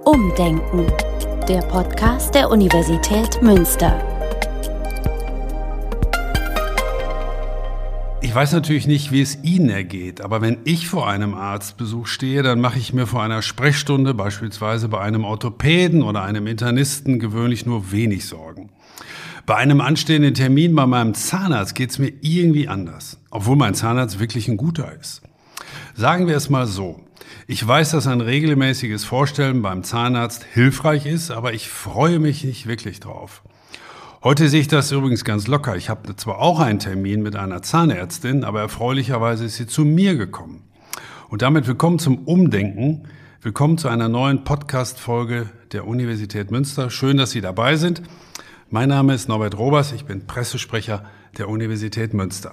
Umdenken, der Podcast der Universität Münster. Ich weiß natürlich nicht, wie es Ihnen ergeht, aber wenn ich vor einem Arztbesuch stehe, dann mache ich mir vor einer Sprechstunde, beispielsweise bei einem Orthopäden oder einem Internisten, gewöhnlich nur wenig Sorgen. Bei einem anstehenden Termin bei meinem Zahnarzt geht es mir irgendwie anders, obwohl mein Zahnarzt wirklich ein guter ist. Sagen wir es mal so. Ich weiß, dass ein regelmäßiges Vorstellen beim Zahnarzt hilfreich ist, aber ich freue mich nicht wirklich drauf. Heute sehe ich das übrigens ganz locker. Ich habe zwar auch einen Termin mit einer Zahnärztin, aber erfreulicherweise ist sie zu mir gekommen. Und damit willkommen zum Umdenken. Willkommen zu einer neuen Podcast-Folge der Universität Münster. Schön, dass Sie dabei sind. Mein Name ist Norbert Robers, ich bin Pressesprecher der Universität Münster.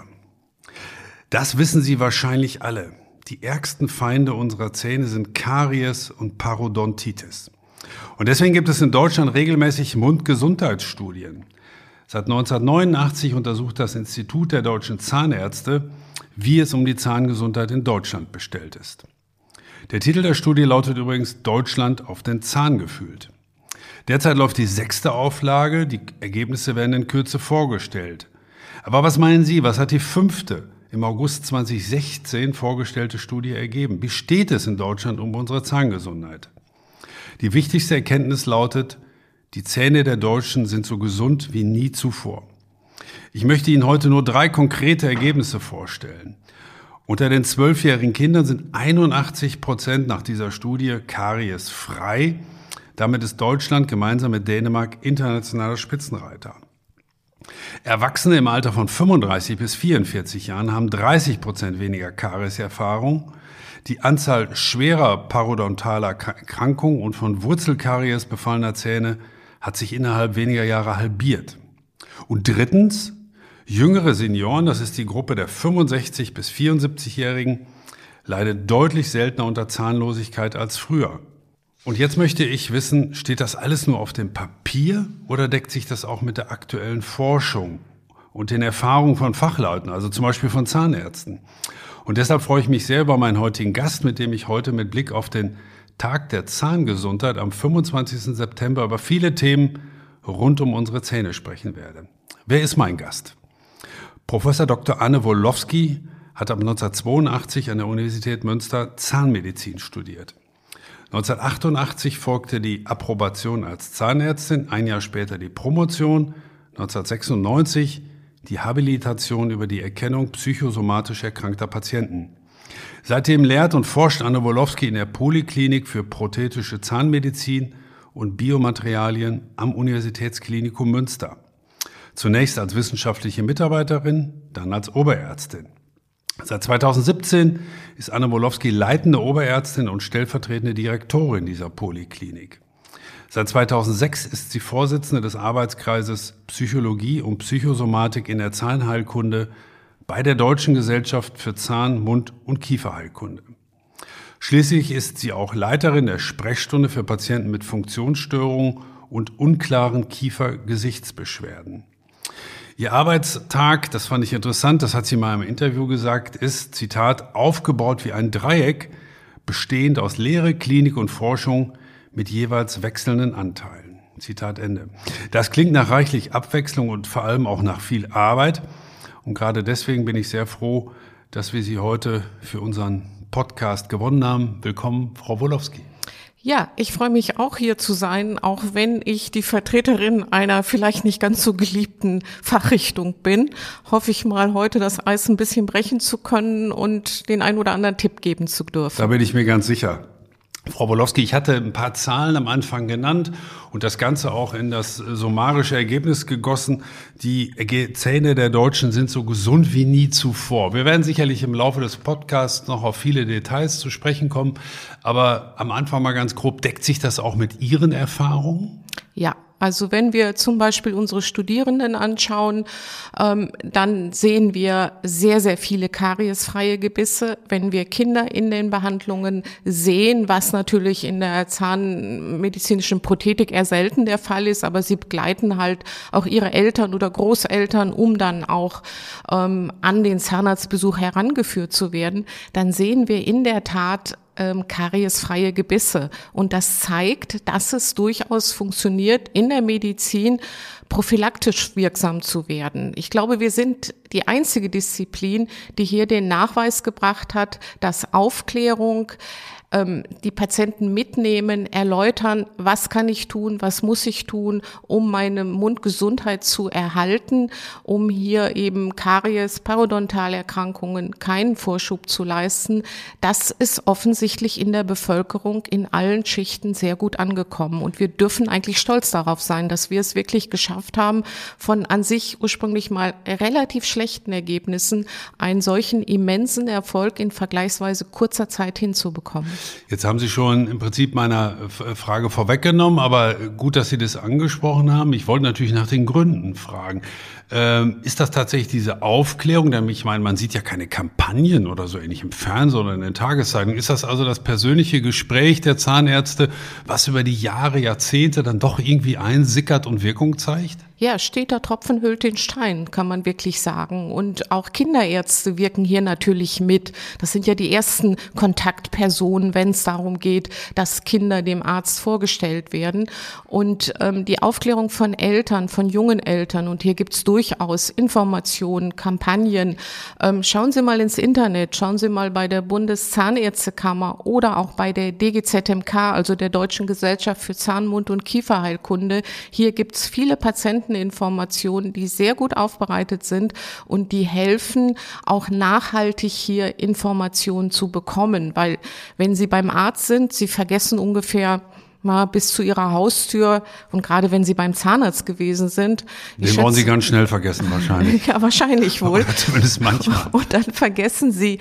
Das wissen Sie wahrscheinlich alle. Die ärgsten Feinde unserer Zähne sind Karies und Parodontitis. Und deswegen gibt es in Deutschland regelmäßig Mundgesundheitsstudien. Seit 1989 untersucht das Institut der deutschen Zahnärzte, wie es um die Zahngesundheit in Deutschland bestellt ist. Der Titel der Studie lautet übrigens Deutschland auf den Zahn gefühlt. Derzeit läuft die 6. Auflage, die Ergebnisse werden in Kürze vorgestellt. Aber was meinen Sie, was hat die 5. im August 2016 vorgestellte Studie ergeben? Wie steht es in Deutschland um unsere Zahngesundheit? Die wichtigste Erkenntnis lautet, die Zähne der Deutschen sind so gesund wie nie zuvor. Ich möchte Ihnen heute nur 3 konkrete Ergebnisse vorstellen. Unter den 12-jährigen Kindern sind 81% nach dieser Studie kariesfrei. Damit ist Deutschland gemeinsam mit Dänemark internationaler Spitzenreiter. Erwachsene im Alter von 35 bis 44 Jahren haben 30% weniger Karieserfahrung. Die Anzahl schwerer parodontaler Erkrankungen und von Wurzelkaries befallener Zähne hat sich innerhalb weniger Jahre halbiert. Und drittens, jüngere Senioren, das ist die Gruppe der 65- bis 74-Jährigen, leidet deutlich seltener unter Zahnlosigkeit als früher. Und jetzt möchte ich wissen, steht das alles nur auf dem Papier oder deckt sich das auch mit der aktuellen Forschung und den Erfahrungen von Fachleuten, also zum Beispiel von Zahnärzten? Und deshalb freue ich mich sehr über meinen heutigen Gast, mit dem ich heute mit Blick auf den Tag der Zahngesundheit am 25. September über viele Themen rund um unsere Zähne sprechen werde. Wer ist mein Gast? Professor Dr. Anne Wolofsky hat ab 1982 an der Universität Münster Zahnmedizin studiert. 1988 folgte die Approbation als Zahnärztin, ein Jahr später die Promotion, 1996 die Habilitation über die Erkennung psychosomatisch erkrankter Patienten. Seitdem lehrt und forscht Anne Wolofsky in der Poliklinik für prothetische Zahnmedizin und Biomaterialien am Universitätsklinikum Münster. Zunächst als wissenschaftliche Mitarbeiterin, dann als Oberärztin. Seit 2017 ist Anne Wolofsky leitende Oberärztin und stellvertretende Direktorin dieser Poliklinik. Seit 2006 ist sie Vorsitzende des Arbeitskreises Psychologie und Psychosomatik in der Zahnheilkunde bei der Deutschen Gesellschaft für Zahn-, Mund- und Kieferheilkunde. Schließlich ist sie auch Leiterin der Sprechstunde für Patienten mit Funktionsstörungen und unklaren Kiefer-Gesichtsbeschwerden. Ihr Arbeitstag, das fand ich interessant, das hat sie mal im Interview gesagt, ist, Zitat, aufgebaut wie ein Dreieck, bestehend aus Lehre, Klinik und Forschung mit jeweils wechselnden Anteilen. Zitat Ende. Das klingt nach reichlich Abwechslung und vor allem auch nach viel Arbeit. Und gerade deswegen bin ich sehr froh, dass wir Sie heute für unseren Podcast gewonnen haben. Willkommen, Frau Wolofsky. Ja, ich freue mich auch hier zu sein, auch wenn ich die Vertreterin einer vielleicht nicht ganz so geliebten Fachrichtung bin. Hoffe ich mal, heute das Eis ein bisschen brechen zu können und den einen oder anderen Tipp geben zu dürfen. Da bin ich mir ganz sicher. Frau Wolofsky, ich hatte ein paar Zahlen am Anfang genannt und das Ganze auch in das summarische Ergebnis gegossen. Die Zähne der Deutschen sind so gesund wie nie zuvor. Wir werden sicherlich im Laufe des Podcasts noch auf viele Details zu sprechen kommen, aber am Anfang mal ganz grob, deckt sich das auch mit Ihren Erfahrungen? Ja. Also wenn wir zum Beispiel unsere Studierenden anschauen, dann sehen wir sehr, sehr viele kariesfreie Gebisse. Wenn wir Kinder in den Behandlungen sehen, was natürlich in der zahnmedizinischen Prothetik eher selten der Fall ist, aber sie begleiten halt auch ihre Eltern oder Großeltern, um dann auch an den Zahnarztbesuch herangeführt zu werden, dann sehen wir in der Tat kariesfreie Gebisse. Und das zeigt, dass es durchaus funktioniert, in der Medizin prophylaktisch wirksam zu werden. Ich glaube, wir sind die einzige Disziplin, die hier den Nachweis gebracht hat, dass Aufklärung, die Patienten mitnehmen, erläutern, was kann ich tun, was muss ich tun, um meine Mundgesundheit zu erhalten, um hier eben Karies, Parodontalerkrankungen keinen Vorschub zu leisten. Das ist offensichtlich in der Bevölkerung in allen Schichten sehr gut angekommen. Und wir dürfen eigentlich stolz darauf sein, dass wir es wirklich geschafft haben, von an sich ursprünglich mal relativ schlechten Ergebnissen einen solchen immensen Erfolg in vergleichsweise kurzer Zeit hinzubekommen. Jetzt haben Sie schon im Prinzip meiner Frage vorweggenommen, aber gut, dass Sie das angesprochen haben. Ich wollte natürlich nach den Gründen fragen. Ist das tatsächlich diese Aufklärung? Denn ich meine, man sieht ja keine Kampagnen oder so ähnlich im Fernsehen oder in den Tageszeitungen. Ist das also das persönliche Gespräch der Zahnärzte, was über die Jahre, Jahrzehnte dann doch irgendwie einsickert und Wirkung zeigt? Ja, steter Tropfen höhlt den Stein, kann man wirklich sagen. Und auch Kinderärzte wirken hier natürlich mit. Das sind ja die ersten Kontaktpersonen, wenn es darum geht, dass Kinder dem Arzt vorgestellt werden. Und die Aufklärung von Eltern, von jungen Eltern, und hier gibt's durchaus Informationen, Kampagnen. Schauen Sie mal ins Internet, schauen Sie mal bei der Bundeszahnärztekammer oder auch bei der DGZMK, also der Deutschen Gesellschaft für Zahn-, Mund- und Kieferheilkunde. Hier gibt's viele Patienteninformationen, die sehr gut aufbereitet sind und die helfen, auch nachhaltig hier Informationen zu bekommen. Weil wenn Sie beim Arzt sind, Sie vergessen ungefähr mal bis zu Ihrer Haustür, und gerade wenn Sie beim Zahnarzt gewesen sind. Den wollen Sie ganz schnell vergessen wahrscheinlich. Ja, wahrscheinlich wohl. Aber zumindest manchmal. Und dann vergessen Sie,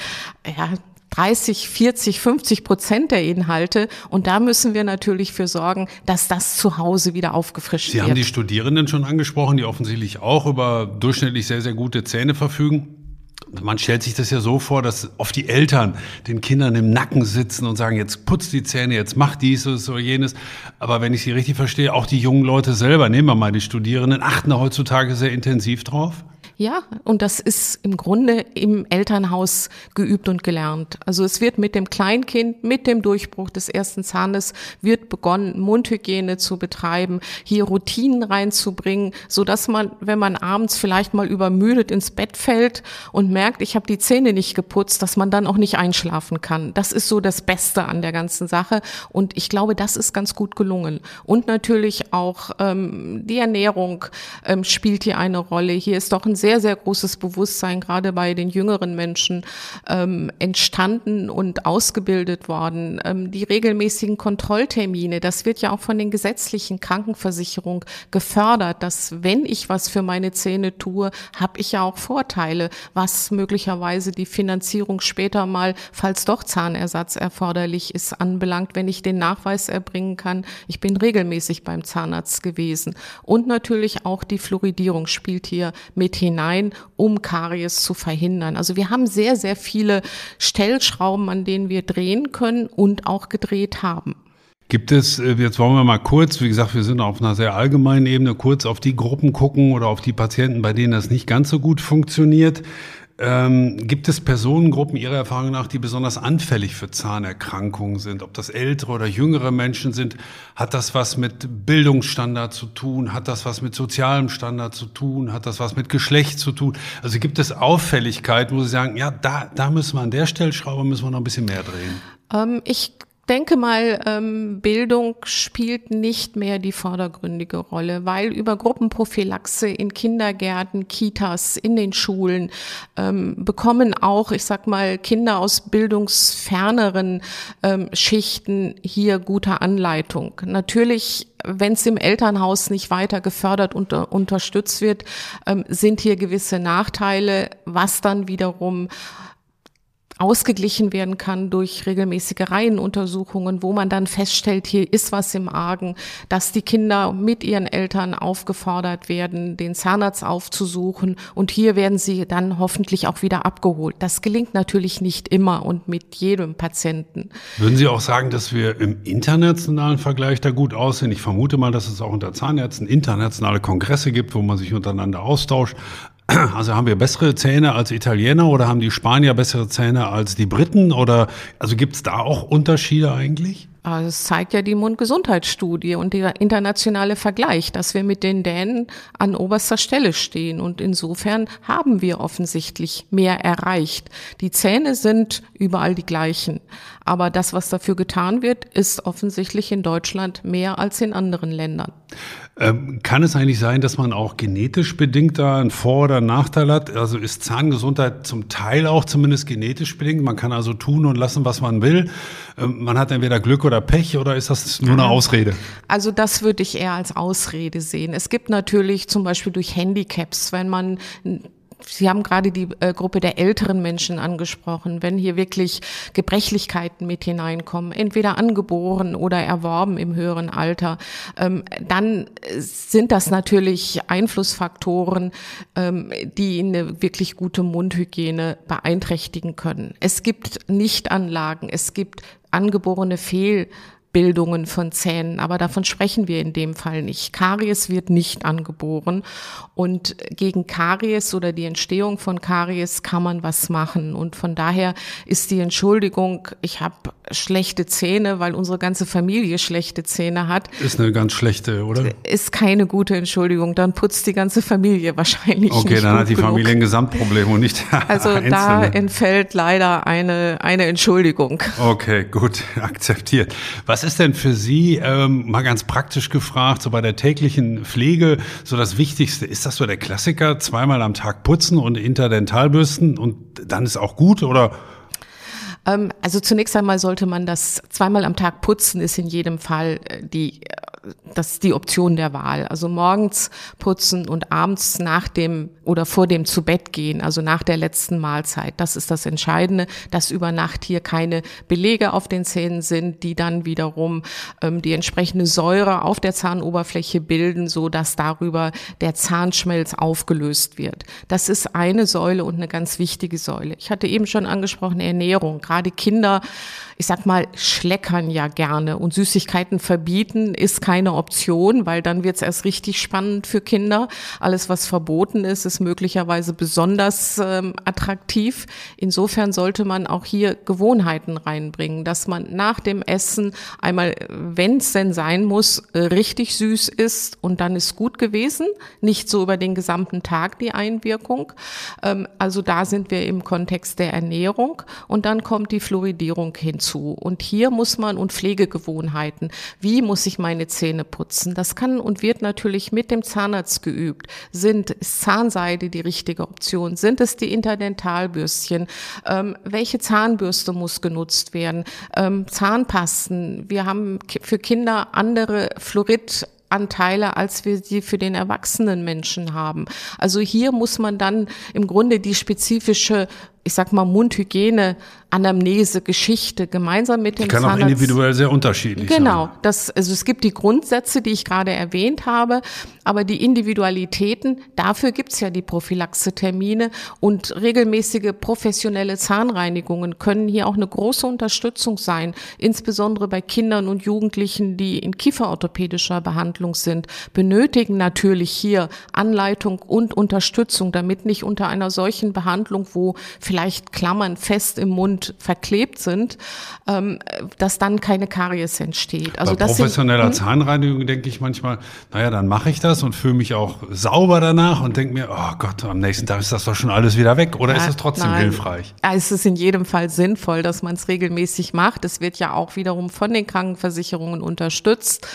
30, 40, 50% der Inhalte. Und da müssen wir natürlich für sorgen, dass das zu Hause wieder aufgefrischt wird. Sie haben die Studierenden schon angesprochen, die offensichtlich auch über durchschnittlich sehr, sehr gute Zähne verfügen. Man stellt sich das ja so vor, dass oft die Eltern den Kindern im Nacken sitzen und sagen, jetzt putz die Zähne, jetzt mach dieses oder jenes. Aber wenn ich Sie richtig verstehe, auch die jungen Leute selber, nehmen wir mal die Studierenden, achten da heutzutage sehr intensiv drauf. Ja, und das ist im Grunde im Elternhaus geübt und gelernt. Also es wird mit dem Kleinkind, mit dem Durchbruch des ersten Zahnes wird begonnen, Mundhygiene zu betreiben, hier Routinen reinzubringen, so dass man, wenn man abends vielleicht mal übermüdet ins Bett fällt und merkt, ich habe die Zähne nicht geputzt, dass man dann auch nicht einschlafen kann. Das ist so das Beste an der ganzen Sache. Und ich glaube, das ist ganz gut gelungen. Und natürlich auch die Ernährung spielt hier eine Rolle. Hier ist doch ein sehr, sehr großes Bewusstsein, gerade bei den jüngeren Menschen, entstanden und ausgebildet worden. Die regelmäßigen Kontrolltermine, das wird ja auch von den gesetzlichen Krankenversicherungen gefördert, dass wenn ich was für meine Zähne tue, habe ich ja auch Vorteile, was möglicherweise die Finanzierung später mal, falls doch Zahnersatz erforderlich ist, anbelangt, wenn ich den Nachweis erbringen kann, ich bin regelmäßig beim Zahnarzt gewesen. Und natürlich auch die Fluoridierung spielt hier mit hinein, um Karies zu verhindern. Also wir haben sehr, sehr viele Stellschrauben, an denen wir drehen können und auch gedreht haben. Gibt es, jetzt wollen wir mal kurz, wie gesagt, wir sind auf einer sehr allgemeinen Ebene, kurz auf die Gruppen gucken oder auf die Patienten, bei denen das nicht ganz so gut funktioniert. Gibt es Personengruppen Ihrer Erfahrung nach, die besonders anfällig für Zahnerkrankungen sind? Ob das ältere oder jüngere Menschen sind? Hat das was mit Bildungsstandard zu tun? Hat das was mit sozialem Standard zu tun? Hat das was mit Geschlecht zu tun? Also gibt es Auffälligkeiten, wo Sie sagen, ja, da müssen wir an der Stellschraube noch ein bisschen mehr drehen? Ich denke mal, Bildung spielt nicht mehr die vordergründige Rolle, weil über Gruppenprophylaxe in Kindergärten, Kitas, in den Schulen bekommen auch, ich sag mal, Kinder aus bildungsferneren Schichten hier gute Anleitung. Natürlich, wenn es im Elternhaus nicht weiter gefördert und unterstützt wird, sind hier gewisse Nachteile, was dann wiederum ausgeglichen werden kann durch regelmäßige Reihenuntersuchungen, wo man dann feststellt, hier ist was im Argen, dass die Kinder mit ihren Eltern aufgefordert werden, den Zahnarzt aufzusuchen, und hier werden sie dann hoffentlich auch wieder abgeholt. Das gelingt natürlich nicht immer und mit jedem Patienten. Würden Sie auch sagen, dass wir im internationalen Vergleich da gut aussehen? Ich vermute mal, dass es auch unter Zahnärzten internationale Kongresse gibt, wo man sich untereinander austauscht. Also haben wir bessere Zähne als Italiener oder haben die Spanier bessere Zähne als die Briten? Oder also gibt es da auch Unterschiede eigentlich? Das zeigt ja die Mundgesundheitsstudie und der internationale Vergleich, dass wir mit den Dänen an oberster Stelle stehen. Und insofern haben wir offensichtlich mehr erreicht. Die Zähne sind überall die gleichen. Aber das, was dafür getan wird, ist offensichtlich in Deutschland mehr als in anderen Ländern. Kann es eigentlich sein, dass man auch genetisch bedingt da einen Vor- oder einen Nachteil hat? Also ist Zahngesundheit zum Teil auch zumindest genetisch bedingt? Man kann also tun und lassen, was man will. Man hat entweder Glück oder Pech, oder ist das nur eine Ausrede? Also das würde ich eher als Ausrede sehen. Es gibt natürlich zum Beispiel durch Handicaps, wenn man Sie haben gerade die Gruppe der älteren Menschen angesprochen. Wenn hier wirklich Gebrechlichkeiten mit hineinkommen, entweder angeboren oder erworben im höheren Alter, dann sind das natürlich Einflussfaktoren, die eine wirklich gute Mundhygiene beeinträchtigen können. Es gibt Nichtanlagen, es gibt angeborene Fehlbildungen von Zähnen, aber davon sprechen wir in dem Fall nicht. Karies wird nicht angeboren und gegen Karies oder die Entstehung von Karies kann man was machen und von daher ist die Entschuldigung, ich habe schlechte Zähne, weil unsere ganze Familie schlechte Zähne hat. Ist eine ganz schlechte, oder? Ist keine gute Entschuldigung, dann putzt die ganze Familie wahrscheinlich nicht Okay, dann hat die genug. Familie ein Gesamtproblem und nicht der Also Einzelne. Da entfällt leider eine Entschuldigung. Okay, gut, akzeptiert. Was ist denn für Sie, mal ganz praktisch gefragt, so bei der täglichen Pflege, so das Wichtigste? Ist das so der Klassiker, zweimal am Tag putzen und Interdentalbürsten und dann ist auch gut, oder? Also zunächst einmal sollte man das zweimal am Tag putzen, ist in jedem Fall das ist die Option der Wahl. Also morgens putzen und abends nach dem oder vor dem Zubettgehen, also nach der letzten Mahlzeit. Das ist das Entscheidende, dass über Nacht hier keine Belege auf den Zähnen sind, die dann wiederum die entsprechende Säure auf der Zahnoberfläche bilden, so dass darüber der Zahnschmelz aufgelöst wird. Das ist eine Säule und eine ganz wichtige Säule. Ich hatte eben schon angesprochen, Ernährung. Gerade Kinder, ich sag mal, schleckern ja gerne und Süßigkeiten verbieten ist keine Option, weil dann wird's erst richtig spannend für Kinder. Alles, was verboten ist, ist möglicherweise besonders attraktiv. Insofern sollte man auch hier Gewohnheiten reinbringen, dass man nach dem Essen einmal, wenn es denn sein muss, richtig süß isst und dann ist gut gewesen. Nicht so über den gesamten Tag die Einwirkung. Also da sind wir im Kontext der Ernährung und dann kommt die Fluoridierung hinzu. Und hier muss man und Pflegegewohnheiten. Wie muss ich meine Zähne putzen? Das kann und wird natürlich mit dem Zahnarzt geübt. Ist Zahnseide die richtige Option? Sind es die Interdentalbürstchen? Welche Zahnbürste muss genutzt werden? Zahnpasten. Wir haben für Kinder andere Fluoridanteile, als wir sie für den erwachsenen Menschen haben. Also hier muss man dann im Grunde die spezifische, ich sag mal, Mundhygiene, Anamnese, Geschichte gemeinsam mit dem Zahnarzt. Kann auch individuell sehr unterschiedlich sein. Genau, also es gibt die Grundsätze, die ich gerade erwähnt habe, aber die Individualitäten, dafür gibt's ja die Prophylaxetermine und regelmäßige professionelle Zahnreinigungen können hier auch eine große Unterstützung sein, insbesondere bei Kindern und Jugendlichen, die in kieferorthopädischer Behandlung sind, benötigen natürlich hier Anleitung und Unterstützung, damit nicht unter einer solchen Behandlung, wo vielleicht Klammern fest im Mund verklebt sind, dass dann keine Karies entsteht. Also bei professioneller Zahnreinigung denke ich manchmal, naja, dann mache ich das und fühle mich auch sauber danach und denke mir, oh Gott, am nächsten Tag ist das doch schon alles wieder weg. Oder ist es trotzdem hilfreich? Ja, es ist in jedem Fall sinnvoll, dass man es regelmäßig macht. Es wird ja auch wiederum von den Krankenversicherungen unterstützt.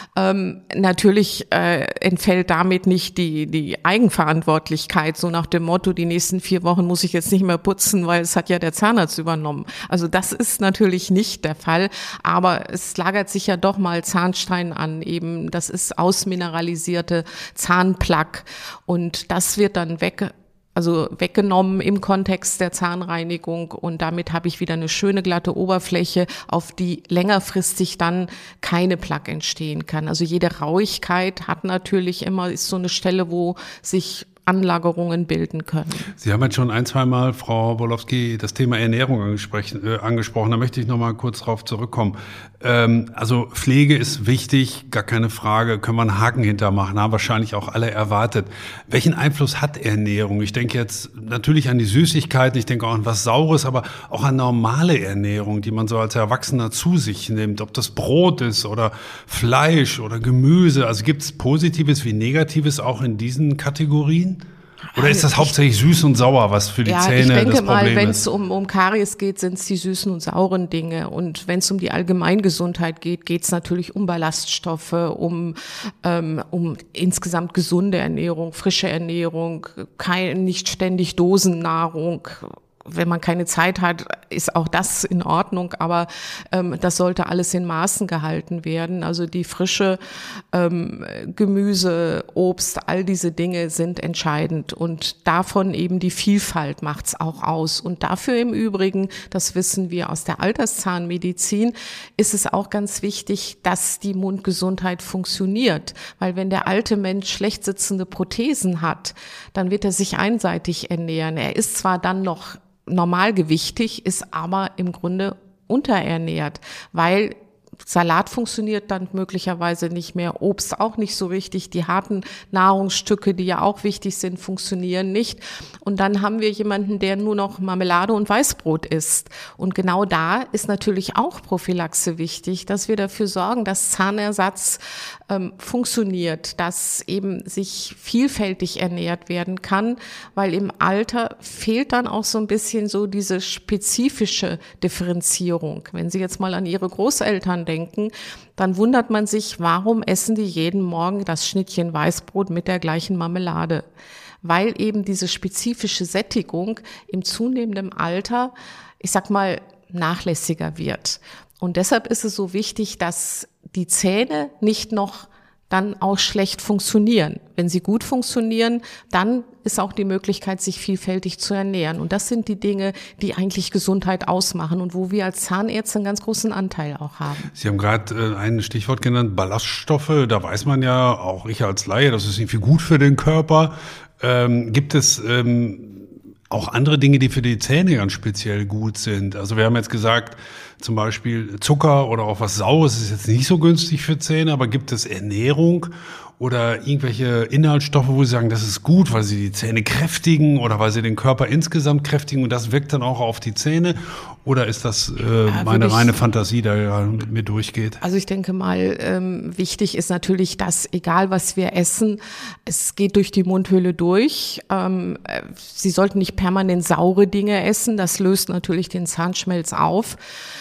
Natürlich entfällt damit nicht die Eigenverantwortlichkeit, so nach dem Motto, die nächsten 4 Wochen muss ich jetzt nicht mehr putzen, weil es hat ja der Zahnarzt übernommen. Also das ist natürlich nicht der Fall, aber es lagert sich ja doch mal Zahnstein an, eben das ist ausmineralisierte Zahnplaque und das wird dann weggenommen im Kontext der Zahnreinigung und damit habe ich wieder eine schöne glatte Oberfläche, auf die längerfristig dann keine Plaque entstehen kann. Also jede Rauigkeit hat natürlich immer, ist so eine Stelle, wo sich Anlagerungen bilden können. Sie haben jetzt schon ein, zweimal, Frau Borlowski, das Thema Ernährung angesprochen. Da möchte ich noch mal kurz drauf zurückkommen. Also Pflege ist wichtig, gar keine Frage, können wir einen Haken hintermachen, haben wahrscheinlich auch alle erwartet. Welchen Einfluss hat Ernährung? Ich denke jetzt natürlich an die Süßigkeiten, ich denke auch an was Saures, aber auch an normale Ernährung, die man so als Erwachsener zu sich nimmt. Ob das Brot ist oder Fleisch oder Gemüse. Also gibt es Positives wie Negatives auch in diesen Kategorien? Oder ist das hauptsächlich süß und sauer, was für die Zähne das Problem ist? Ich denke mal, wenn es um Karies geht, sind es die süßen und sauren Dinge. Und wenn es um die Allgemeingesundheit geht, geht es natürlich um Ballaststoffe, um insgesamt gesunde Ernährung, frische Ernährung, nicht ständig Dosennahrung. Wenn man keine Zeit hat, ist auch das in Ordnung, aber das sollte alles in Maßen gehalten werden. Also die frische Gemüse, Obst, all diese Dinge sind entscheidend und davon eben die Vielfalt macht's auch aus. Und dafür im Übrigen, das wissen wir aus der Alterszahnmedizin, ist es auch ganz wichtig, dass die Mundgesundheit funktioniert. Weil wenn der alte Mensch schlecht sitzende Prothesen hat, dann wird er sich einseitig ernähren. Er ist zwar dann noch normalgewichtig, ist aber im Grunde unterernährt, weil Salat funktioniert dann möglicherweise nicht mehr, Obst auch nicht so richtig, die harten Nahrungsstücke, die ja auch wichtig sind, funktionieren nicht. Und dann haben wir jemanden, der nur noch Marmelade und Weißbrot isst. Und genau da ist natürlich auch Prophylaxe wichtig, dass wir dafür sorgen, dass Zahnersatz funktioniert, dass eben sich vielfältig ernährt werden kann, weil im Alter fehlt dann auch so ein bisschen so diese spezifische Differenzierung. Wenn Sie jetzt mal an Ihre Großeltern denken, dann wundert man sich, warum essen die jeden Morgen das Schnittchen Weißbrot mit der gleichen Marmelade? Weil eben diese spezifische Sättigung im zunehmenden Alter, ich sag mal, nachlässiger wird. Und deshalb ist es so wichtig, dass die Zähne nicht noch dann auch schlecht funktionieren. Wenn sie gut funktionieren, dann ist auch die Möglichkeit, sich vielfältig zu ernähren. Und das sind die Dinge, die eigentlich Gesundheit ausmachen und wo wir als Zahnärzte einen ganz großen Anteil auch haben. Sie haben gerade ein Stichwort genannt, Ballaststoffe. Da weiß man ja, auch ich als Laie, das ist irgendwie gut für den Körper. Gibt es auch andere Dinge, die für die Zähne ganz speziell gut sind? Also wir haben jetzt gesagt, zum Beispiel Zucker oder auch was Saures ist jetzt nicht so günstig für Zähne, aber gibt es Ernährung oder irgendwelche Inhaltsstoffe, wo Sie sagen, das ist gut, weil sie die Zähne kräftigen oder weil sie den Körper insgesamt kräftigen und das wirkt dann auch auf die Zähne? Oder ist das meine reine Fantasie, die da mit mir durchgeht? Also ich denke mal, wichtig ist natürlich, dass egal was wir essen, es geht durch die Mundhöhle durch. Sie sollten nicht permanent saure Dinge essen, das löst natürlich den Zahnschmelz auf.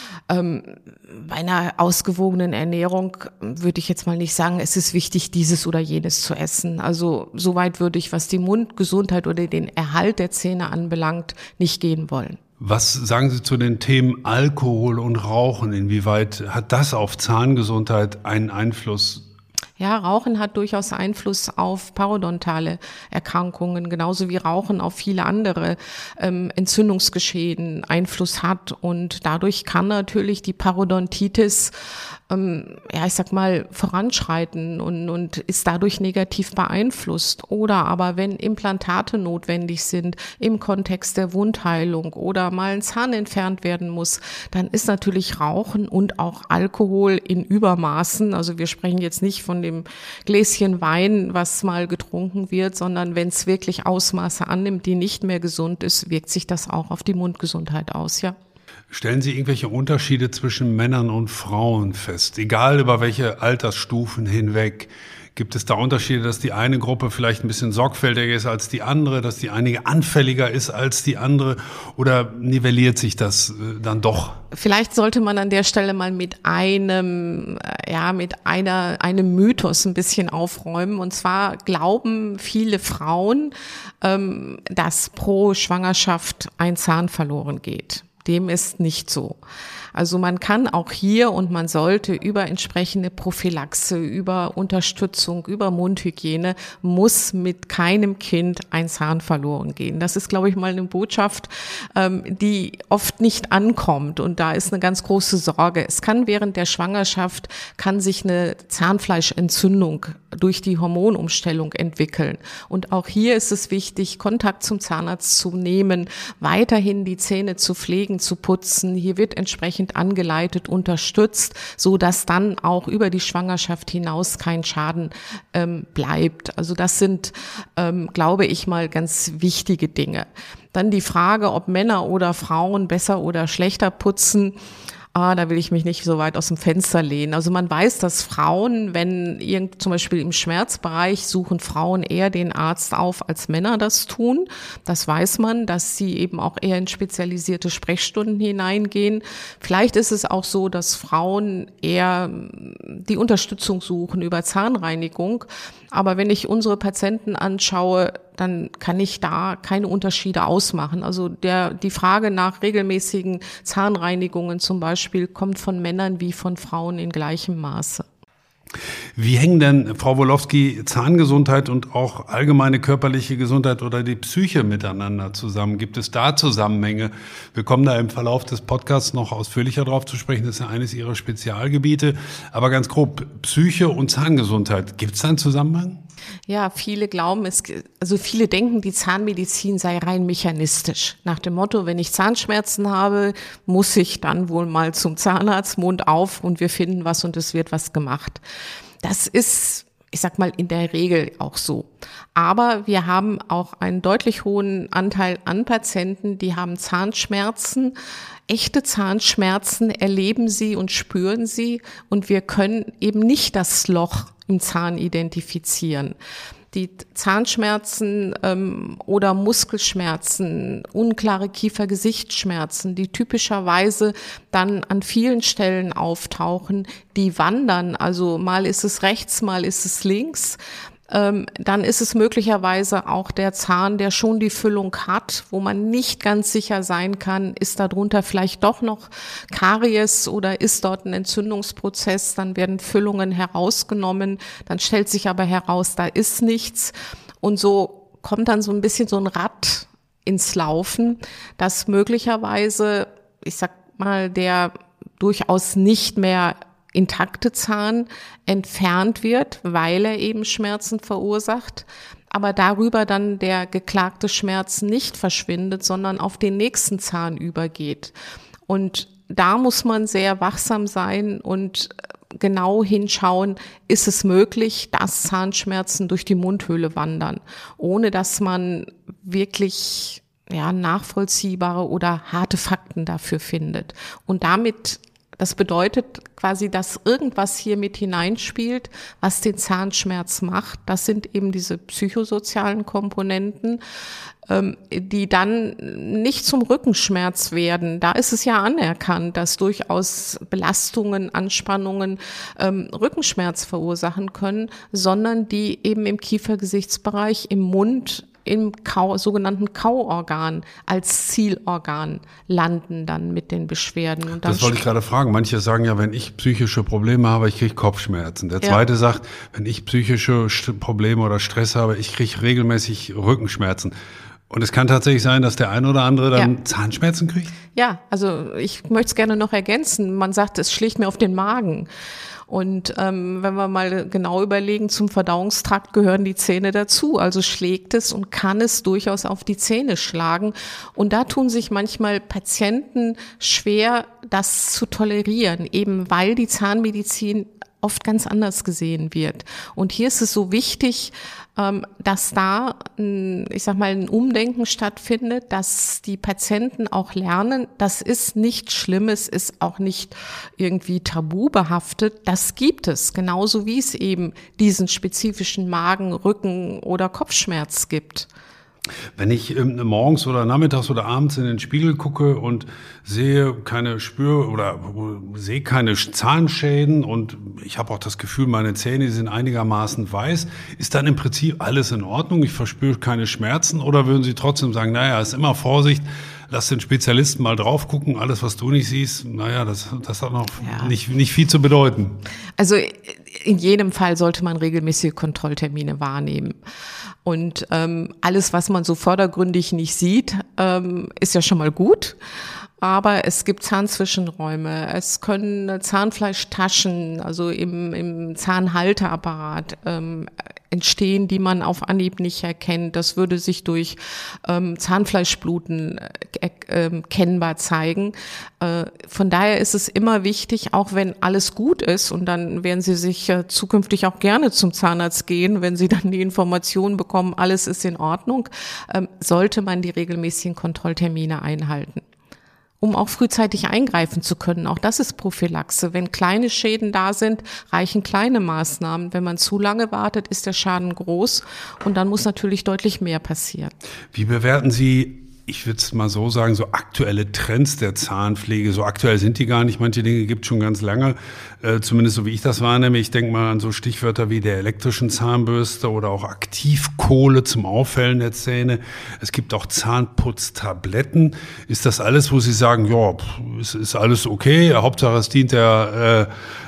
Bei einer ausgewogenen Ernährung würde ich jetzt mal nicht sagen, es ist wichtig, dieses oder jenes zu essen. Also soweit würde ich, was die Mundgesundheit oder den Erhalt der Zähne anbelangt, nicht gehen wollen. Was sagen Sie zu den Themen Alkohol und Rauchen? Inwieweit hat das auf Zahngesundheit einen Einfluss? Ja, Rauchen hat durchaus Einfluss auf parodontale Erkrankungen, genauso wie Rauchen auf viele andere Entzündungsgeschehen Einfluss hat. Und dadurch kann natürlich die Parodontitis, ich sag mal, voranschreiten und ist dadurch negativ beeinflusst. Oder aber wenn Implantate notwendig sind im Kontext der Wundheilung oder mal ein Zahn entfernt werden muss, dann ist natürlich Rauchen und auch Alkohol in Übermaßen, also wir sprechen jetzt nicht von dem Gläschen Wein, was mal getrunken wird, sondern wenn es wirklich Ausmaße annimmt, die nicht mehr gesund ist, wirkt sich das auch auf die Mundgesundheit aus, ja. Stellen Sie irgendwelche Unterschiede zwischen Männern und Frauen fest? Egal über welche Altersstufen hinweg. Gibt es da Unterschiede, dass die eine Gruppe vielleicht ein bisschen sorgfältiger ist als die andere, dass die eine anfälliger ist als die andere oder nivelliert sich das dann doch? Vielleicht sollte man an der Stelle mal mit einem Mythos ein bisschen aufräumen. Und zwar glauben viele Frauen, dass pro Schwangerschaft ein Zahn verloren geht. Dem ist nicht so. Also man kann auch hier und man sollte über entsprechende Prophylaxe, über Unterstützung, über Mundhygiene, muss mit keinem Kind ein Zahn verloren gehen. Das ist, glaube ich, mal eine Botschaft, die oft nicht ankommt, und da ist eine ganz große Sorge. Es kann während der Schwangerschaft, kann sich eine Zahnfleischentzündung durch die Hormonumstellung entwickeln. Und auch hier ist es wichtig, Kontakt zum Zahnarzt zu nehmen, weiterhin die Zähne zu pflegen, zu putzen. Hier wird entsprechend angeleitet, unterstützt, so dass dann auch über die Schwangerschaft hinaus kein Schaden bleibt. Also das sind, glaube ich mal, ganz wichtige Dinge. Dann die Frage, ob Männer oder Frauen besser oder schlechter putzen. Da will ich mich nicht so weit aus dem Fenster lehnen. Also man weiß, dass Frauen, wenn zum Beispiel im Schmerzbereich, suchen Frauen eher den Arzt auf, als Männer das tun. Das weiß man, dass sie eben auch eher in spezialisierte Sprechstunden hineingehen. Vielleicht ist es auch so, dass Frauen eher die Unterstützung suchen über Zahnreinigung. Aber wenn ich unsere Patienten anschaue, dann kann ich da keine Unterschiede ausmachen. Also die Frage nach regelmäßigen Zahnreinigungen zum Beispiel kommt von Männern wie von Frauen in gleichem Maße. Wie hängen denn, Frau Wolofsky, Zahngesundheit und auch allgemeine körperliche Gesundheit oder die Psyche miteinander zusammen? Gibt es da Zusammenhänge? Wir kommen da im Verlauf des Podcasts noch ausführlicher drauf zu sprechen. Das ist ja eines Ihrer Spezialgebiete. Aber ganz grob, Psyche und Zahngesundheit, gibt es da einen Zusammenhang? Ja, viele glauben, viele denken, die Zahnmedizin sei rein mechanistisch. Nach dem Motto, wenn ich Zahnschmerzen habe, muss ich dann wohl mal zum Zahnarzt, Mund auf und wir finden was und es wird was gemacht. Das ist, ich sag mal, in der Regel auch so. Aber wir haben auch einen deutlich hohen Anteil an Patienten, die haben Zahnschmerzen. Echte Zahnschmerzen erleben sie und spüren sie, und wir können eben nicht das Loch im Zahn identifizieren. Die Zahnschmerzen oder Muskelschmerzen, unklare Kiefer-Gesichtsschmerzen, die typischerweise dann an vielen Stellen auftauchen, die wandern. Also mal ist es rechts, mal ist es links. Dann ist es möglicherweise auch der Zahn, der schon die Füllung hat, wo man nicht ganz sicher sein kann, ist darunter vielleicht doch noch Karies oder ist dort ein Entzündungsprozess. Dann werden Füllungen herausgenommen, dann stellt sich aber heraus, da ist nichts. Und so kommt dann so ein bisschen so ein Rad ins Laufen, das möglicherweise, ich sag mal, der durchaus nicht mehr intakte Zahn entfernt wird, weil er eben Schmerzen verursacht, aber darüber dann der geklagte Schmerz nicht verschwindet, sondern auf den nächsten Zahn übergeht. Und da muss man sehr wachsam sein und genau hinschauen, ist es möglich, dass Zahnschmerzen durch die Mundhöhle wandern, ohne dass man wirklich nachvollziehbare oder harte Fakten dafür findet. Und das bedeutet quasi, dass irgendwas hier mit hineinspielt, was den Zahnschmerz macht. Das sind eben diese psychosozialen Komponenten, die dann nicht zum Rückenschmerz werden. Da ist es ja anerkannt, dass durchaus Belastungen, Anspannungen Rückenschmerz verursachen können, sondern die eben im Kiefergesichtsbereich, im Mund, im sogenannten Kauorgan als Zielorgan landen dann mit den Beschwerden. Und das wollte ich gerade fragen. Manche sagen ja, wenn ich psychische Probleme habe, ich kriege Kopfschmerzen. Der zweite sagt, wenn ich psychische Probleme oder Stress habe, ich kriege regelmäßig Rückenschmerzen. Und es kann tatsächlich sein, dass der eine oder andere dann Zahnschmerzen kriegt? Ja, also ich möchte es gerne noch ergänzen. Man sagt, es schlägt mir auf den Magen. Und wenn wir mal genau überlegen, zum Verdauungstrakt gehören die Zähne dazu. Also schlägt es und kann es durchaus auf die Zähne schlagen. Und da tun sich manchmal Patienten schwer, das zu tolerieren, eben weil die Zahnmedizin oft ganz anders gesehen wird. Und hier ist es so wichtig, dass da, ein Umdenken stattfindet, dass die Patienten auch lernen, das ist nichts Schlimmes, ist auch nicht irgendwie tabubehaftet, das gibt es, genauso wie es eben diesen spezifischen Magen-, Rücken- oder Kopfschmerz gibt. Wenn ich morgens oder nachmittags oder abends in den Spiegel gucke und sehe keine Zahnschäden und ich habe auch das Gefühl, meine Zähne sind einigermaßen weiß, ist dann im Prinzip alles in Ordnung? Ich verspüre keine Schmerzen, oder würden Sie trotzdem sagen, naja, ist immer Vorsicht, lass den Spezialisten mal drauf gucken, alles, was du nicht siehst, naja, das hat noch nicht viel zu bedeuten. Also in jedem Fall sollte man regelmäßige Kontrolltermine wahrnehmen. Und alles, was man so vordergründig nicht sieht, ist ja schon mal gut. Aber es gibt Zahnzwischenräume, es können Zahnfleischtaschen, also im Zahnhalteapparat entstehen, die man auf Anhieb nicht erkennt. Das würde sich durch Zahnfleischbluten kennbar zeigen. Von daher ist es immer wichtig, auch wenn alles gut ist, und dann werden Sie sich zukünftig auch gerne zum Zahnarzt gehen, wenn Sie dann die Information bekommen, alles ist in Ordnung, sollte man die regelmäßigen Kontrolltermine einhalten, um auch frühzeitig eingreifen zu können. Auch das ist Prophylaxe. Wenn kleine Schäden da sind, reichen kleine Maßnahmen. Wenn man zu lange wartet, ist der Schaden groß und dann muss natürlich deutlich mehr passieren. Wie bewerten Sie, ich würde es mal so sagen, so aktuelle Trends der Zahnpflege? So aktuell sind die gar nicht. Manche Dinge gibt es schon ganz lange, zumindest so wie ich das wahrnehme. Ich denke mal an so Stichwörter wie der elektrischen Zahnbürste oder auch Aktivkohle zum Auffällen der Zähne. Es gibt auch Zahnputztabletten. Ist das alles, wo Sie sagen, ja, ist alles okay, Hauptsache es dient der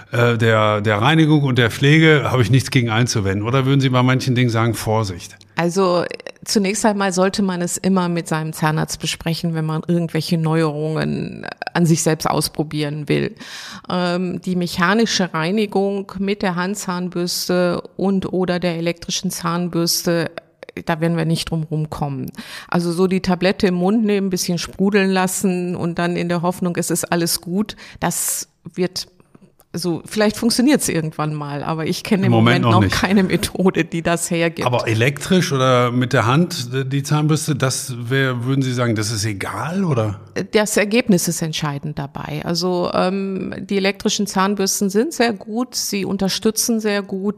Reinigung und der Pflege, habe ich nichts gegen einzuwenden? Oder würden Sie bei manchen Dingen sagen, Vorsicht? Also zunächst einmal sollte man es immer mit seinem Zahnarzt besprechen, wenn man irgendwelche Neuerungen an sich selbst ausprobieren will. Die mechanische Reinigung mit der Handzahnbürste und oder der elektrischen Zahnbürste, da werden wir nicht drum rumkommen. Also so die Tablette im Mund nehmen, ein bisschen sprudeln lassen und dann in der Hoffnung, es ist alles gut, das wird so, vielleicht funktioniert es irgendwann mal, aber ich kenne im Moment noch keine Methode, die das hergibt. Aber elektrisch oder mit der Hand die Zahnbürste, würden Sie sagen, das ist egal, oder? Das Ergebnis ist entscheidend dabei. Also die elektrischen Zahnbürsten sind sehr gut, sie unterstützen sehr gut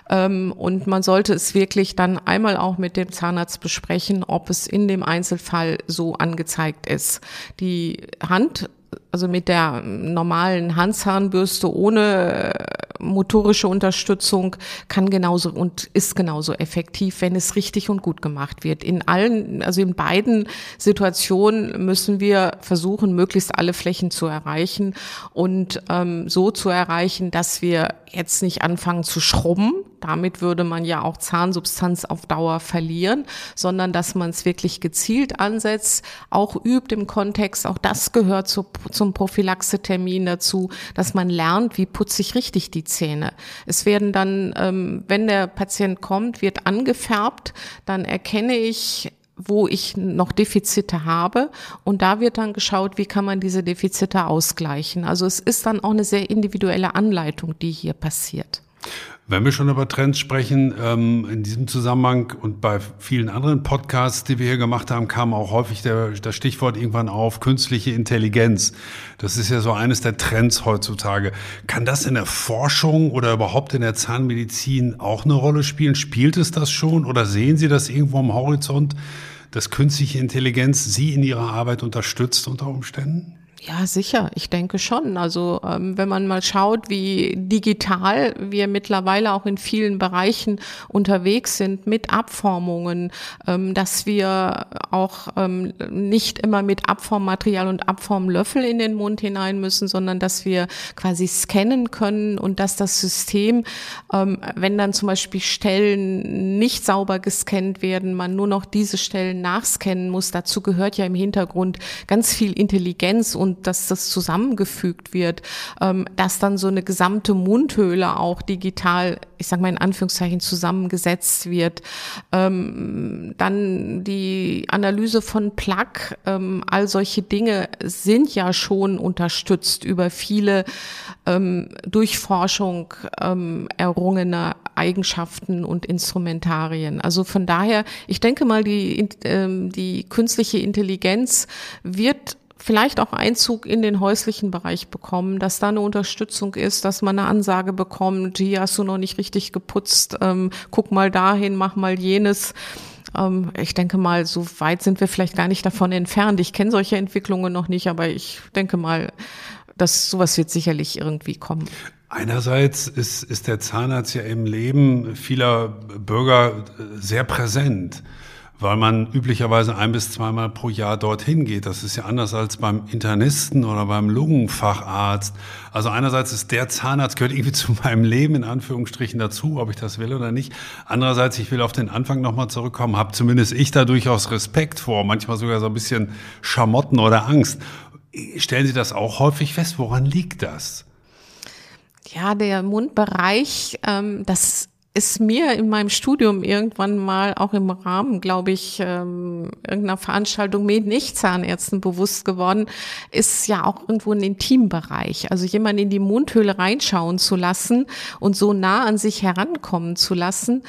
und man sollte es wirklich dann einmal auch mit dem Zahnarzt besprechen, ob es in dem Einzelfall so angezeigt ist. Die Hand, also mit der normalen Handzahnbürste ohne motorische Unterstützung kann genauso und ist genauso effektiv, wenn es richtig und gut gemacht wird. In beiden Situationen müssen wir versuchen, möglichst alle Flächen zu erreichen und so zu erreichen, dass wir jetzt nicht anfangen zu schrubben. Damit würde man ja auch Zahnsubstanz auf Dauer verlieren, sondern dass man es wirklich gezielt ansetzt, auch übt im Kontext, auch das gehört zum Prophylaxetermin dazu, dass man lernt, wie putze ich richtig die Zähne. Es werden dann, wenn der Patient kommt, wird angefärbt, dann erkenne ich, wo ich noch Defizite habe und da wird dann geschaut, wie kann man diese Defizite ausgleichen. Also es ist dann auch eine sehr individuelle Anleitung, die hier passiert. Wenn wir schon über Trends sprechen, in diesem Zusammenhang und bei vielen anderen Podcasts, die wir hier gemacht haben, kam auch häufig das Stichwort irgendwann auf, künstliche Intelligenz. Das ist ja so eines der Trends heutzutage. Kann das in der Forschung oder überhaupt in der Zahnmedizin auch eine Rolle spielen? Spielt es das schon oder sehen Sie das irgendwo am Horizont, dass künstliche Intelligenz Sie in Ihrer Arbeit unterstützt unter Umständen? Ja, sicher. Ich denke schon. Also wenn man mal schaut, wie digital wir mittlerweile auch in vielen Bereichen unterwegs sind mit Abformungen, dass wir auch nicht immer mit Abformmaterial und Abformlöffel in den Mund hinein müssen, sondern dass wir quasi scannen können und dass das System, wenn dann zum Beispiel Stellen nicht sauber gescannt werden, man nur noch diese Stellen nachscannen muss. Dazu gehört ja im Hintergrund ganz viel Intelligenz und dass das zusammengefügt wird, dass dann so eine gesamte Mundhöhle auch digital, ich sage mal in Anführungszeichen, zusammengesetzt wird. Dann die Analyse von Plaque, all solche Dinge sind ja schon unterstützt über viele durch Forschung errungene Eigenschaften und Instrumentarien. Also von daher, ich denke mal, die künstliche Intelligenz wird vielleicht auch Einzug in den häuslichen Bereich bekommen, dass da eine Unterstützung ist, dass man eine Ansage bekommt, hier hast du noch nicht richtig geputzt, guck mal dahin, mach mal jenes. Ich denke mal, so weit sind wir vielleicht gar nicht davon entfernt. Ich kenne solche Entwicklungen noch nicht, aber ich denke mal, dass sowas wird sicherlich irgendwie kommen. Einerseits ist der Zahnarzt ja im Leben vieler Bürger sehr präsent, weil man üblicherweise 1- bis 2-mal pro Jahr dorthin geht. Das ist ja anders als beim Internisten oder beim Lungenfacharzt. Also einerseits ist der Zahnarzt, gehört irgendwie zu meinem Leben in Anführungsstrichen dazu, ob ich das will oder nicht. Andererseits, ich will auf den Anfang nochmal zurückkommen, habe zumindest ich da durchaus Respekt vor, manchmal sogar so ein bisschen Schamotten oder Angst. Stellen Sie das auch häufig fest? Woran liegt das? Ja, der Mundbereich, das ist mir in meinem Studium irgendwann mal auch im Rahmen, glaube ich, irgendeiner Veranstaltung mit Nicht-Zahnärzten bewusst geworden, ist ja auch irgendwo ein Intimbereich. Also jemanden in die Mundhöhle reinschauen zu lassen und so nah an sich herankommen zu lassen,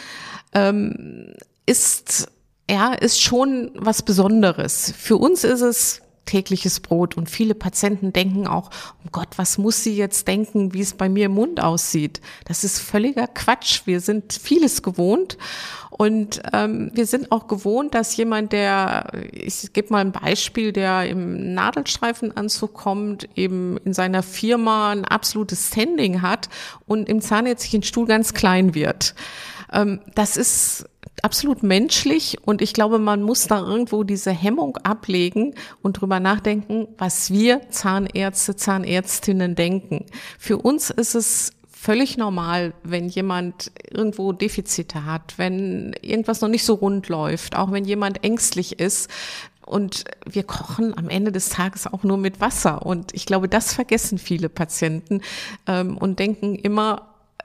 ist schon was Besonderes. Für uns ist es tägliches Brot und viele Patienten denken auch, oh Gott, was muss sie jetzt denken, wie es bei mir im Mund aussieht? Das ist völliger Quatsch. Wir sind vieles gewohnt und wir sind auch gewohnt, dass jemand, ich gebe mal ein Beispiel, der im Nadelstreifenanzug kommt, eben in seiner Firma ein absolutes Standing hat und im zahnärztlichen Stuhl ganz klein wird. Das ist absolut menschlich und ich glaube, man muss da irgendwo diese Hemmung ablegen und drüber nachdenken, was wir Zahnärzte, Zahnärztinnen denken. Für uns ist es völlig normal, wenn jemand irgendwo Defizite hat, wenn irgendwas noch nicht so rund läuft, auch wenn jemand ängstlich ist. Und wir kochen am Ende des Tages auch nur mit Wasser. Und ich glaube, das vergessen viele Patienten und denken immer,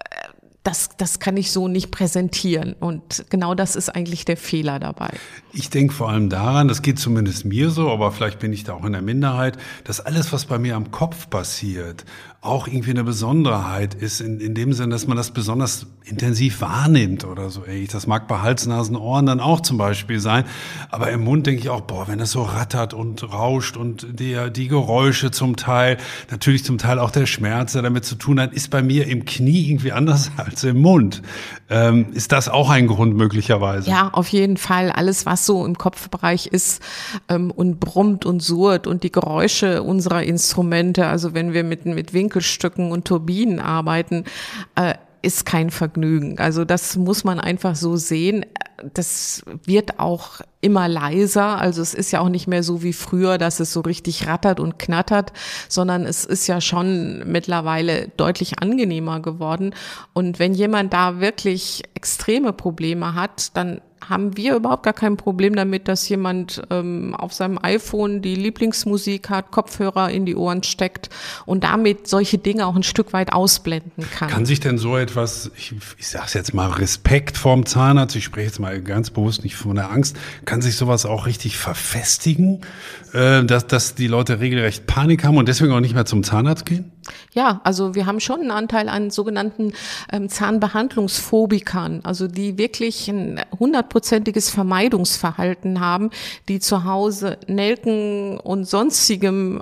das kann ich so nicht präsentieren. Und genau das ist eigentlich der Fehler dabei. Ich denke vor allem daran, das geht zumindest mir so, aber vielleicht bin ich da auch in der Minderheit, dass alles, was bei mir am Kopf passiert, auch irgendwie eine Besonderheit ist, in dem Sinne, dass man das besonders intensiv wahrnimmt oder so. Das mag bei Hals, Nasen, Ohren dann auch zum Beispiel sein, aber im Mund denke ich auch, wenn das so rattert und rauscht und die Geräusche zum Teil, natürlich zum Teil auch der Schmerz, der damit zu tun hat, ist bei mir im Knie irgendwie anders als im Mund. Ist das auch ein Grund möglicherweise? Ja, auf jeden Fall. Alles, was so im Kopfbereich ist und brummt und surrt und die Geräusche unserer Instrumente, also wenn wir mit Winkelstücken und Turbinen arbeiten, ist kein Vergnügen. Also das muss man einfach so sehen. Das wird auch immer leiser. Also es ist ja auch nicht mehr so wie früher, dass es so richtig rattert und knattert, sondern es ist ja schon mittlerweile deutlich angenehmer geworden. Und wenn jemand da wirklich extreme Probleme hat, dann haben wir überhaupt gar kein Problem damit, dass jemand auf seinem iPhone die Lieblingsmusik hat, Kopfhörer in die Ohren steckt und damit solche Dinge auch ein Stück weit ausblenden kann. Kann sich denn so etwas, ich sage es jetzt mal, Respekt vorm Zahnarzt, ich spreche jetzt mal ganz bewusst nicht von der Angst, kann sich sowas auch richtig verfestigen, dass die Leute regelrecht Panik haben und deswegen auch nicht mehr zum Zahnarzt gehen? Ja, also wir haben schon einen Anteil an sogenannten Zahnbehandlungsphobikern, also die wirklich ein 100%iges Vermeidungsverhalten haben, die zu Hause Nelken und sonstige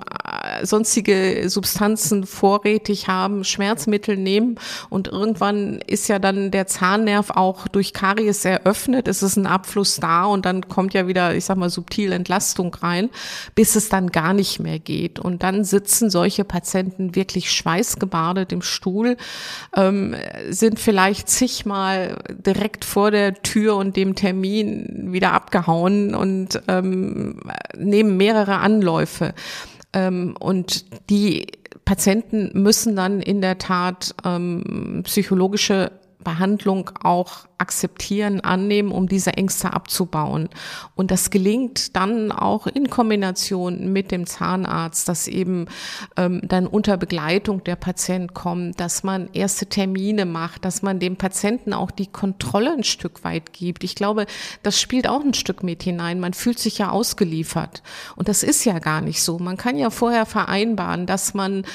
Substanzen vorrätig haben, Schmerzmittel nehmen und irgendwann ist ja dann der Zahnnerv auch durch Karies eröffnet, es ist ein Abfluss da und dann kommt ja wieder, ich sag mal, subtil Entlastung rein, bis es dann gar nicht mehr geht und dann sitzen solche Patienten wirklich schweißgebadet im Stuhl, sind vielleicht zigmal direkt vor der Tür und dem Termin wieder abgehauen und nehmen mehrere Anläufe. Und die Patienten müssen dann in der Tat psychologische Behandlung auch akzeptieren, annehmen, um diese Ängste abzubauen. Und das gelingt dann auch in Kombination mit dem Zahnarzt, dass eben dann unter Begleitung der Patient kommt, dass man erste Termine macht, dass man dem Patienten auch die Kontrolle ein Stück weit gibt. Ich glaube, das spielt auch ein Stück mit hinein. Man fühlt sich ja ausgeliefert. Und das ist ja gar nicht so. Man kann ja vorher vereinbaren, dass man,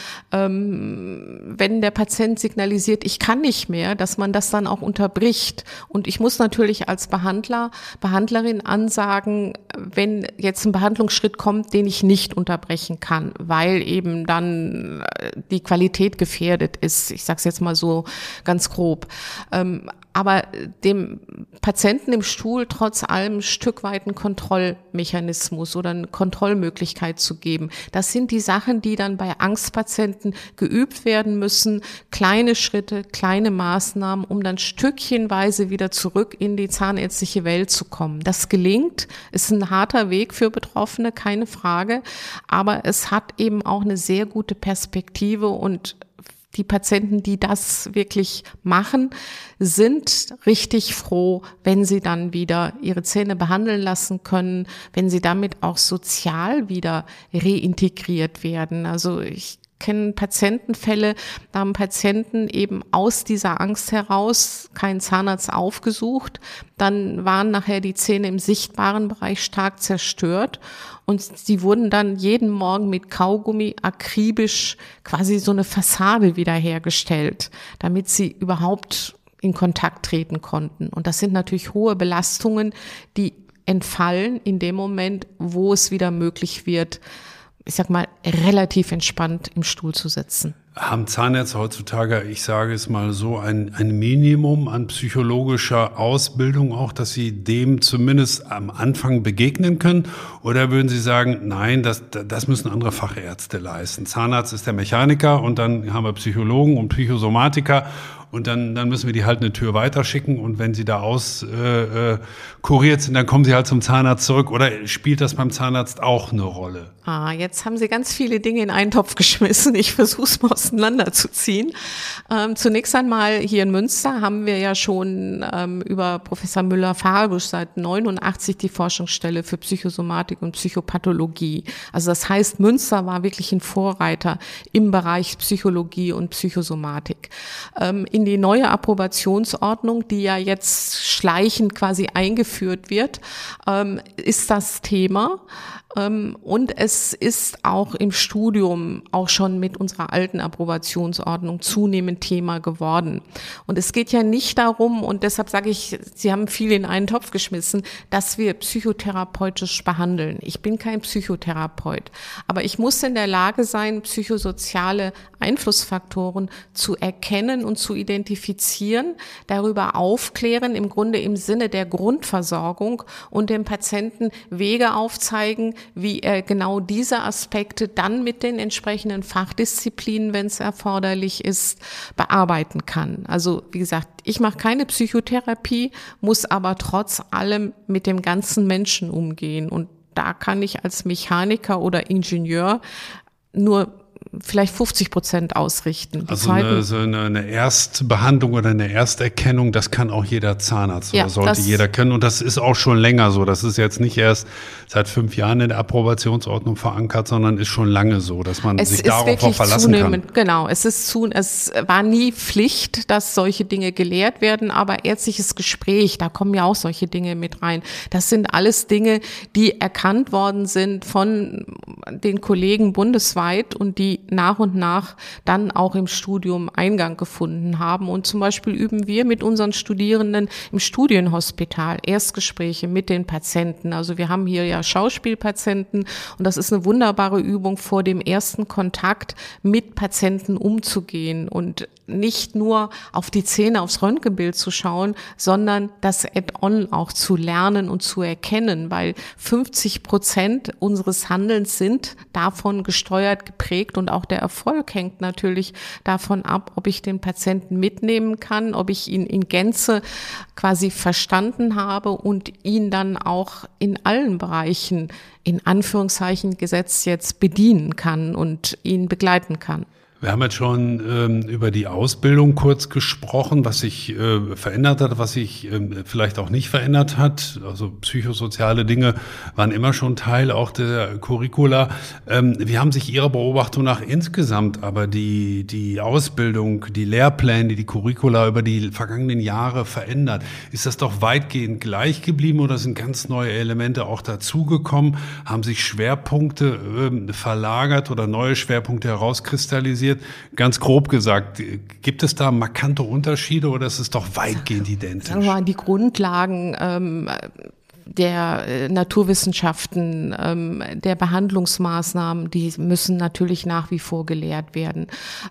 wenn der Patient signalisiert, ich kann nicht mehr, dass man das dann auch unterbricht. Und ich muss natürlich als Behandlerin ansagen, wenn jetzt ein Behandlungsschritt kommt, den ich nicht unterbrechen kann, weil eben dann die Qualität gefährdet ist. Ich sage es jetzt mal so ganz grob. aber dem Patienten im Stuhl trotz allem ein Stück weit einen Kontrollmechanismus oder eine Kontrollmöglichkeit zu geben. Das sind die Sachen, die dann bei Angstpatienten geübt werden müssen. Kleine Schritte, kleine Maßnahmen, um dann stückchenweise wieder zurück in die zahnärztliche Welt zu kommen. Das gelingt, ist ein harter Weg für Betroffene, keine Frage, aber es hat eben auch eine sehr gute Perspektive und die Patienten, die das wirklich machen, sind richtig froh, wenn sie dann wieder ihre Zähne behandeln lassen können, wenn sie damit auch sozial wieder reintegriert werden. Also ich kenne Patientenfälle, da haben Patienten eben aus dieser Angst heraus keinen Zahnarzt aufgesucht. Dann waren nachher die Zähne im sichtbaren Bereich stark zerstört und sie wurden dann jeden Morgen mit Kaugummi akribisch quasi so eine Fassade wiederhergestellt, damit sie überhaupt in Kontakt treten konnten. Und das sind natürlich hohe Belastungen, die entfallen in dem Moment, wo es wieder möglich wird, ich sag mal, relativ entspannt im Stuhl zu sitzen. Haben Zahnärzte heutzutage, ich sage es mal so, ein Minimum an psychologischer Ausbildung auch, dass sie dem zumindest am Anfang begegnen können? Oder würden Sie sagen, nein, das müssen andere Fachärzte leisten? Zahnarzt ist der Mechaniker und dann haben wir Psychologen und Psychosomatiker und dann müssen wir die halt eine Tür weiterschicken und wenn sie da kuriert sind, dann kommen sie halt zum Zahnarzt zurück. Oder spielt das beim Zahnarzt auch eine Rolle? Jetzt haben Sie ganz viele Dinge in einen Topf geschmissen. Ich versuche es mal auseinanderzuziehen. Zunächst einmal hier in Münster haben wir ja schon über Professor Müller-Farbusch seit 89 die Forschungsstelle für Psychosomatik und Psychopathologie. Also das heißt, Münster war wirklich ein Vorreiter im Bereich Psychologie und Psychosomatik. In die neue Approbationsordnung, die ja jetzt schleichend quasi eingeführt wird, ist das Thema. Und es ist auch im Studium auch schon mit unserer alten Approbationsordnung zunehmend Thema geworden. Und es geht ja nicht darum, und deshalb sage ich, Sie haben viel in einen Topf geschmissen, dass wir psychotherapeutisch behandeln. Ich bin kein Psychotherapeut, aber ich muss in der Lage sein, psychosoziale Einflussfaktoren zu erkennen und zu identifizieren, darüber aufklären, im Grunde im Sinne der Grundversorgung und dem Patienten Wege aufzeigen, wie er genau diese Aspekte dann mit den entsprechenden Fachdisziplinen, wenn es erforderlich ist, bearbeiten kann. Also wie gesagt, ich mache keine Psychotherapie, muss aber trotz allem mit dem ganzen Menschen umgehen. Und da kann ich als Mechaniker oder Ingenieur nur vielleicht 50% ausrichten. Also eine Erstbehandlung oder eine Ersterkennung, das kann auch jeder Zahnarzt oder sollte jeder können. Und das ist auch schon länger so. Das ist jetzt nicht erst seit 5 Jahren in der Approbationsordnung verankert, sondern ist schon lange so, dass man sich darauf auch verlassen kann. Genau, es war nie Pflicht, dass solche Dinge gelehrt werden, aber ärztliches Gespräch, da kommen ja auch solche Dinge mit rein. Das sind alles Dinge, die erkannt worden sind von den Kollegen bundesweit und die nach und nach dann auch im Studium Eingang gefunden haben. Und zum Beispiel üben wir mit unseren Studierenden im Studienhospital Erstgespräche mit den Patienten. Also wir haben hier ja Schauspielpatienten und das ist eine wunderbare Übung, vor dem ersten Kontakt mit Patienten umzugehen und nicht nur auf die Zähne, aufs Röntgenbild zu schauen, sondern das Add-on auch zu lernen und zu erkennen, weil 50% unseres Handelns sind davon gesteuert, geprägt und auch der Erfolg hängt natürlich davon ab, ob ich den Patienten mitnehmen kann, ob ich ihn in Gänze quasi verstanden habe und ihn dann auch in allen Bereichen, in Anführungszeichen gesetzt, jetzt bedienen kann und ihn begleiten kann. Wir haben jetzt schon über die Ausbildung kurz gesprochen, was sich verändert hat, was sich vielleicht auch nicht verändert hat. Also psychosoziale Dinge waren immer schon Teil auch der Curricula. Wie haben sich Ihrer Beobachtung nach insgesamt aber die Ausbildung, die Lehrpläne, die Curricula über die vergangenen Jahre verändert? Ist das doch weitgehend gleich geblieben oder sind ganz neue Elemente auch dazugekommen? Haben sich Schwerpunkte verlagert oder neue Schwerpunkte herauskristallisiert? Ganz grob gesagt, gibt es da markante Unterschiede oder ist es doch weitgehend identisch? Sagen wir mal, die Grundlagen, der Naturwissenschaften, der Behandlungsmaßnahmen, die müssen natürlich nach wie vor gelehrt werden.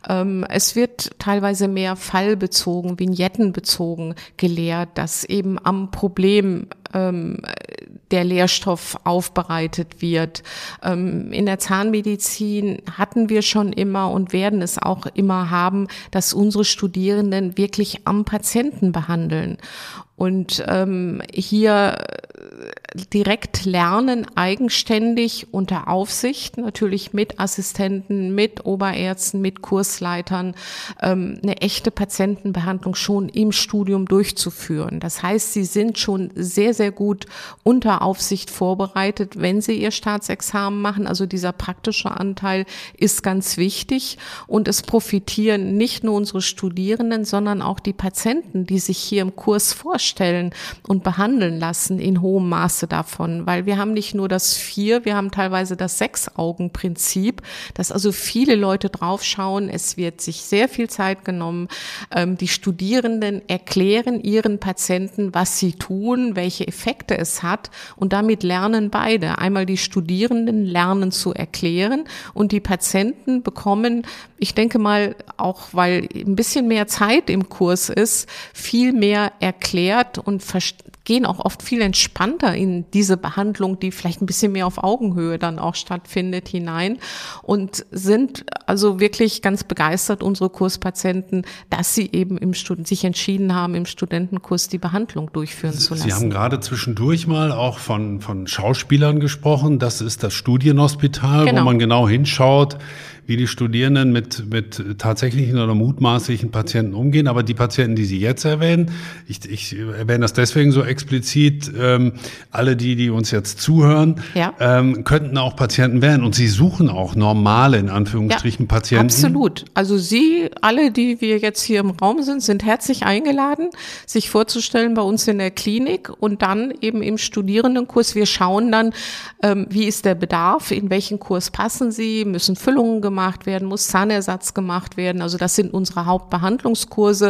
Es wird teilweise mehr fallbezogen, vignettenbezogen gelehrt, dass eben am Problem der Lehrstoff aufbereitet wird. In der Zahnmedizin hatten wir schon immer und werden es auch immer haben, dass unsere Studierenden wirklich am Patienten behandeln. Und hier direkt lernen, eigenständig unter Aufsicht, natürlich mit Assistenten, mit Oberärzten, mit Kursleitern, eine echte Patientenbehandlung schon im Studium durchzuführen. Das heißt, sie sind schon sehr, sehr gut unter Aufsicht vorbereitet, wenn sie ihr Staatsexamen machen. Also dieser praktische Anteil ist ganz wichtig und es profitieren nicht nur unsere Studierenden, sondern auch die Patienten, die sich hier im Kurs vorstellen und behandeln lassen in hohem Maße davon, weil wir haben nicht nur das 4, wir haben teilweise das 6-Augen-Prinzip, dass also viele Leute draufschauen. Es wird sich sehr viel Zeit genommen. Die Studierenden erklären ihren Patienten, was sie tun, welche Effekte es hat und damit lernen beide. Einmal die Studierenden lernen zu erklären und die Patienten bekommen, ich denke mal, auch weil ein bisschen mehr Zeit im Kurs ist, viel mehr erklärt und gehen auch oft viel entspannter in diese Behandlung, die vielleicht ein bisschen mehr auf Augenhöhe dann auch stattfindet, hinein und sind also wirklich ganz begeistert, unsere Kurspatienten, dass sie eben sich entschieden haben, im Studentenkurs die Behandlung durchführen zu lassen. Sie haben gerade zwischendurch mal auch von Schauspielern gesprochen. Das ist das Studienhospital, genau, wo man genau hinschaut, wie die Studierenden mit tatsächlichen oder mutmaßlichen Patienten umgehen. Aber die Patienten, die Sie jetzt erwähnen, ich erwähne das deswegen so explizit, alle die uns jetzt zuhören, ja, könnten auch Patienten werden. Und Sie suchen auch normale, in Anführungsstrichen, Patienten. Absolut. Also Sie, alle, die wir jetzt hier im Raum sind herzlich eingeladen, sich vorzustellen bei uns in der Klinik und dann eben im Studierendenkurs. Wir schauen dann, wie ist der Bedarf, in welchen Kurs passen Sie, müssen Füllungen gemacht werden, muss Zahnersatz gemacht werden. Also das sind unsere Hauptbehandlungskurse,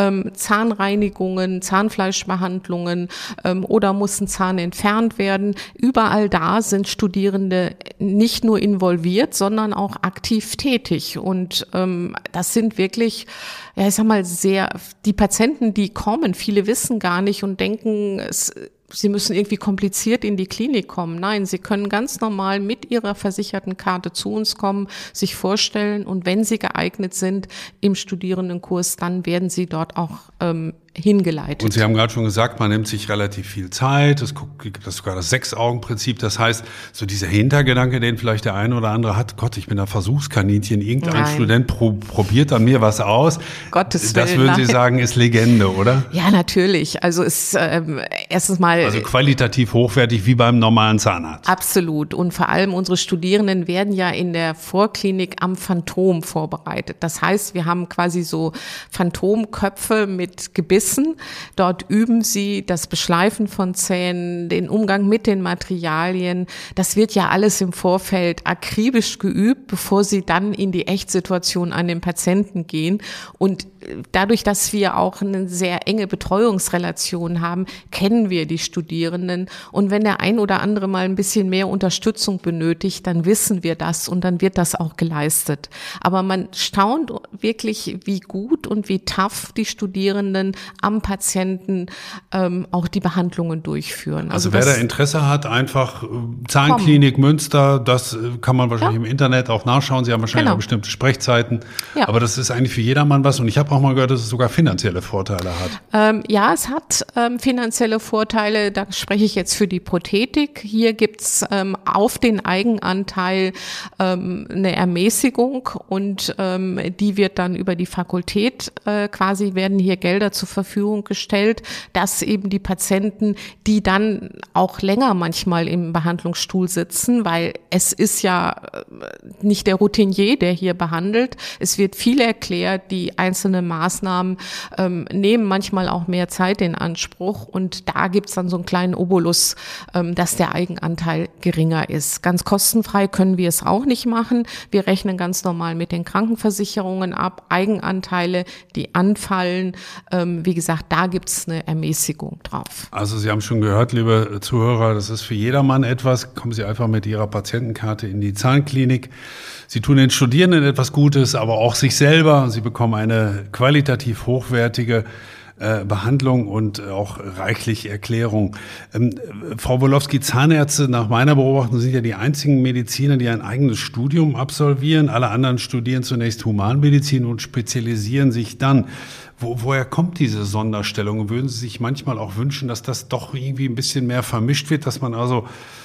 Zahnreinigungen, Zahnfleischbehandlungen oder muss ein Zahn entfernt werden. Überall da sind Studierende nicht nur involviert, sondern auch aktiv tätig. Und das sind wirklich, ja, ich sag mal, die Patienten, die kommen, viele wissen gar nicht und denken, Sie müssen irgendwie kompliziert in die Klinik kommen. Nein, Sie können ganz normal mit Ihrer versicherten Karte zu uns kommen, sich vorstellen und wenn Sie geeignet sind im Studierendenkurs, dann werden Sie dort auch hingeleitet. Und Sie haben gerade schon gesagt, man nimmt sich relativ viel Zeit. Es gibt sogar das 6-Augen-Prinzip. Das heißt, so dieser Hintergedanke, den vielleicht der eine oder andere hat, Gott, ich bin da Versuchskaninchen, irgendein Student probiert an mir was aus. Gottes Willen. Das würden Sie sagen, ist Legende, oder? Ja, natürlich. Also ist erstens mal... Also qualitativ hochwertig wie beim normalen Zahnarzt. Absolut. Und vor allem unsere Studierenden werden ja in der Vorklinik am Phantom vorbereitet. Das heißt, wir haben quasi so Phantomköpfe mit Gebissen. Dort üben sie das Beschleifen von Zähnen, den Umgang mit den Materialien. Das wird ja alles im Vorfeld akribisch geübt, bevor sie dann in die Echtsituation an den Patienten gehen. Und dadurch, dass wir auch eine sehr enge Betreuungsrelation haben, kennen wir die Studierenden. Und wenn der ein oder andere mal ein bisschen mehr Unterstützung benötigt, dann wissen wir das und dann wird das auch geleistet. Aber man staunt wirklich, wie gut und wie tough die Studierenden am Patienten auch die Behandlungen durchführen. Also wer da Interesse hat, einfach Zahnklinik Münster, das kann man wahrscheinlich im Internet auch nachschauen. Sie haben wahrscheinlich auch bestimmte Sprechzeiten. Ja. Aber das ist eigentlich für jedermann was. Und ich habe auch mal gehört, dass es sogar finanzielle Vorteile hat. Ja, es hat finanzielle Vorteile. Da spreche ich jetzt für die Prothetik. Hier gibt's auf den Eigenanteil eine Ermäßigung und die wird dann über die Fakultät quasi werden hier Gelder zur Verfügung gestellt, dass eben die Patienten, die dann auch länger manchmal im Behandlungsstuhl sitzen, weil es ist ja nicht der Routinier, der hier behandelt. Es wird viel erklärt, die einzelnen verbundene Maßnahmen nehmen manchmal auch mehr Zeit in Anspruch und da gibt's dann so einen kleinen Obolus, dass der Eigenanteil geringer ist. Ganz kostenfrei können wir es auch nicht machen. Wir rechnen ganz normal mit den Krankenversicherungen ab. Eigenanteile, die anfallen, wie gesagt, da gibt's eine Ermäßigung drauf. Also Sie haben schon gehört, liebe Zuhörer, das ist für jedermann etwas. Kommen Sie einfach mit Ihrer Patientenkarte in die Zahnklinik. Sie tun den Studierenden etwas Gutes, aber auch sich selber. Sie bekommen eine qualitativ hochwertige Behandlung und auch reichlich Erklärung. Frau Wolofsky, Zahnärzte nach meiner Beobachtung sind ja die einzigen Mediziner, die ein eigenes Studium absolvieren. Alle anderen studieren zunächst Humanmedizin und spezialisieren sich dann. Woher kommt diese Sonderstellung? Würden Sie sich manchmal auch wünschen, dass das doch irgendwie ein bisschen mehr vermischt wird, dass man also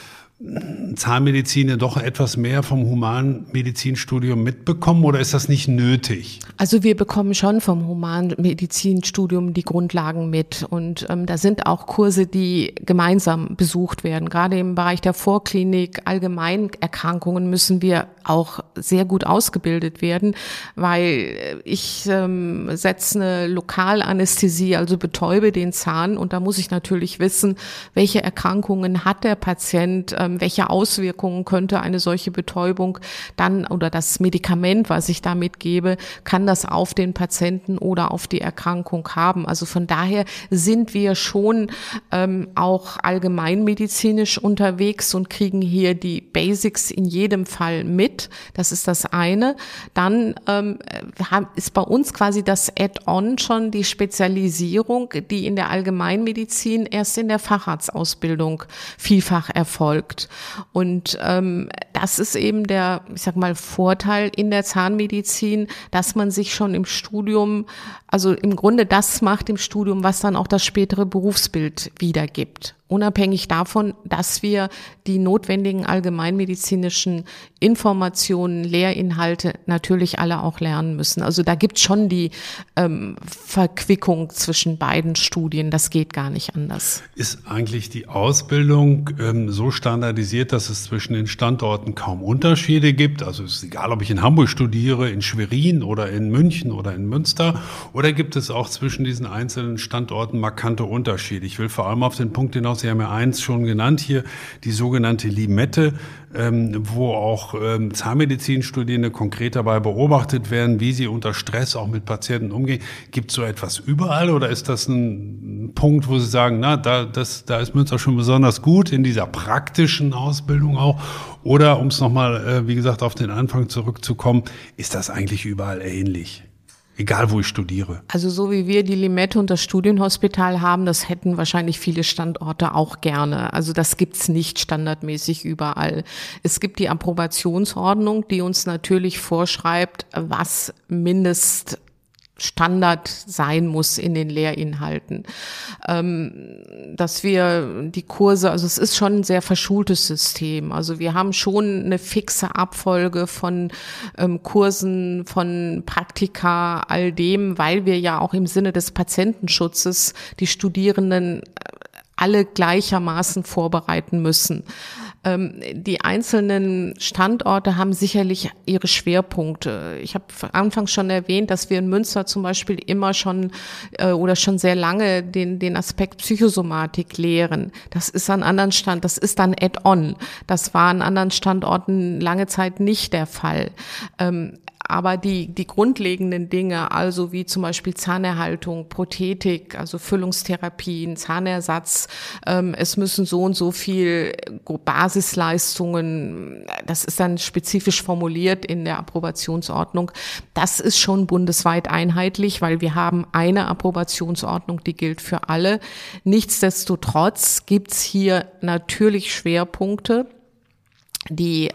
Zahnmedizin doch etwas mehr vom Humanmedizinstudium mitbekommen oder ist das nicht nötig? Also wir bekommen schon vom Humanmedizinstudium die Grundlagen mit und da sind auch Kurse, die gemeinsam besucht werden. Gerade im Bereich der Vorklinik, Allgemeinerkrankungen müssen wir auch sehr gut ausgebildet werden, weil ich setze eine Lokalanästhesie, also betäube den Zahn und da muss ich natürlich wissen, welche Erkrankungen hat der Patient, welche Auswirkungen könnte eine solche Betäubung dann oder das Medikament, was ich damit gebe, kann das auf den Patienten oder auf die Erkrankung haben. Also von daher sind wir schon auch allgemeinmedizinisch unterwegs und kriegen hier die Basics in jedem Fall mit. Das ist das eine. Dann ist bei uns quasi das Add-on schon die Spezialisierung, die in der Allgemeinmedizin erst in der Facharztausbildung vielfach erfolgt. Und das ist eben der, ich sag mal, Vorteil in der Zahnmedizin, dass man sich schon im Studium, also im Grunde das macht im Studium, was dann auch das spätere Berufsbild wiedergibt. Unabhängig davon, dass wir die notwendigen allgemeinmedizinischen Informationen, Lehrinhalte natürlich alle auch lernen müssen. Also da gibt es schon die Verquickung zwischen beiden Studien. Das geht gar nicht anders. Ist eigentlich die Ausbildung so standardisiert, dass es zwischen den Standorten kaum Unterschiede gibt? Also es ist egal, ob ich in Hamburg studiere, in Schwerin oder in München oder in Münster. Oder gibt es auch zwischen diesen einzelnen Standorten markante Unterschiede? Ich will vor allem auf den Punkt hinaus, Sie haben ja eins schon genannt hier, die sogenannte Limette, wo auch Zahnmedizinstudierende konkret dabei beobachtet werden, wie sie unter Stress auch mit Patienten umgehen. Gibt es so etwas überall oder ist das ein Punkt, wo Sie sagen, na, da ist Münster schon besonders gut in dieser praktischen Ausbildung auch? Oder, um es nochmal, wie gesagt, auf den Anfang zurückzukommen, ist das eigentlich überall ähnlich? Egal, wo ich studiere. Also so wie wir die Limette und das Studienhospital haben, das hätten wahrscheinlich viele Standorte auch gerne. Also das gibt's nicht standardmäßig überall. Es gibt die Approbationsordnung, die uns natürlich vorschreibt, was Mindeststandard sein muss in den Lehrinhalten. Dass wir die Kurse, also es ist schon ein sehr verschultes System. Also wir haben schon eine fixe Abfolge von Kursen, von Praktika, all dem, weil wir ja auch im Sinne des Patientenschutzes die Studierenden alle gleichermaßen vorbereiten müssen. Die einzelnen Standorte haben sicherlich ihre Schwerpunkte. Ich habe anfangs schon erwähnt, dass wir in Münster zum Beispiel immer schon oder schon sehr lange den Aspekt Psychosomatik lehren. Das ist an anderen das ist dann Add-on. Das war an anderen Standorten lange Zeit nicht der Fall. Aber die grundlegenden Dinge, also wie zum Beispiel Zahnerhaltung, Prothetik, also Füllungstherapien, Zahnersatz, es müssen so und so viel Basisleistungen, das ist dann spezifisch formuliert in der Approbationsordnung. Das ist schon bundesweit einheitlich, weil wir haben eine Approbationsordnung, die gilt für alle. Nichtsdestotrotz gibt's hier natürlich Schwerpunkte, die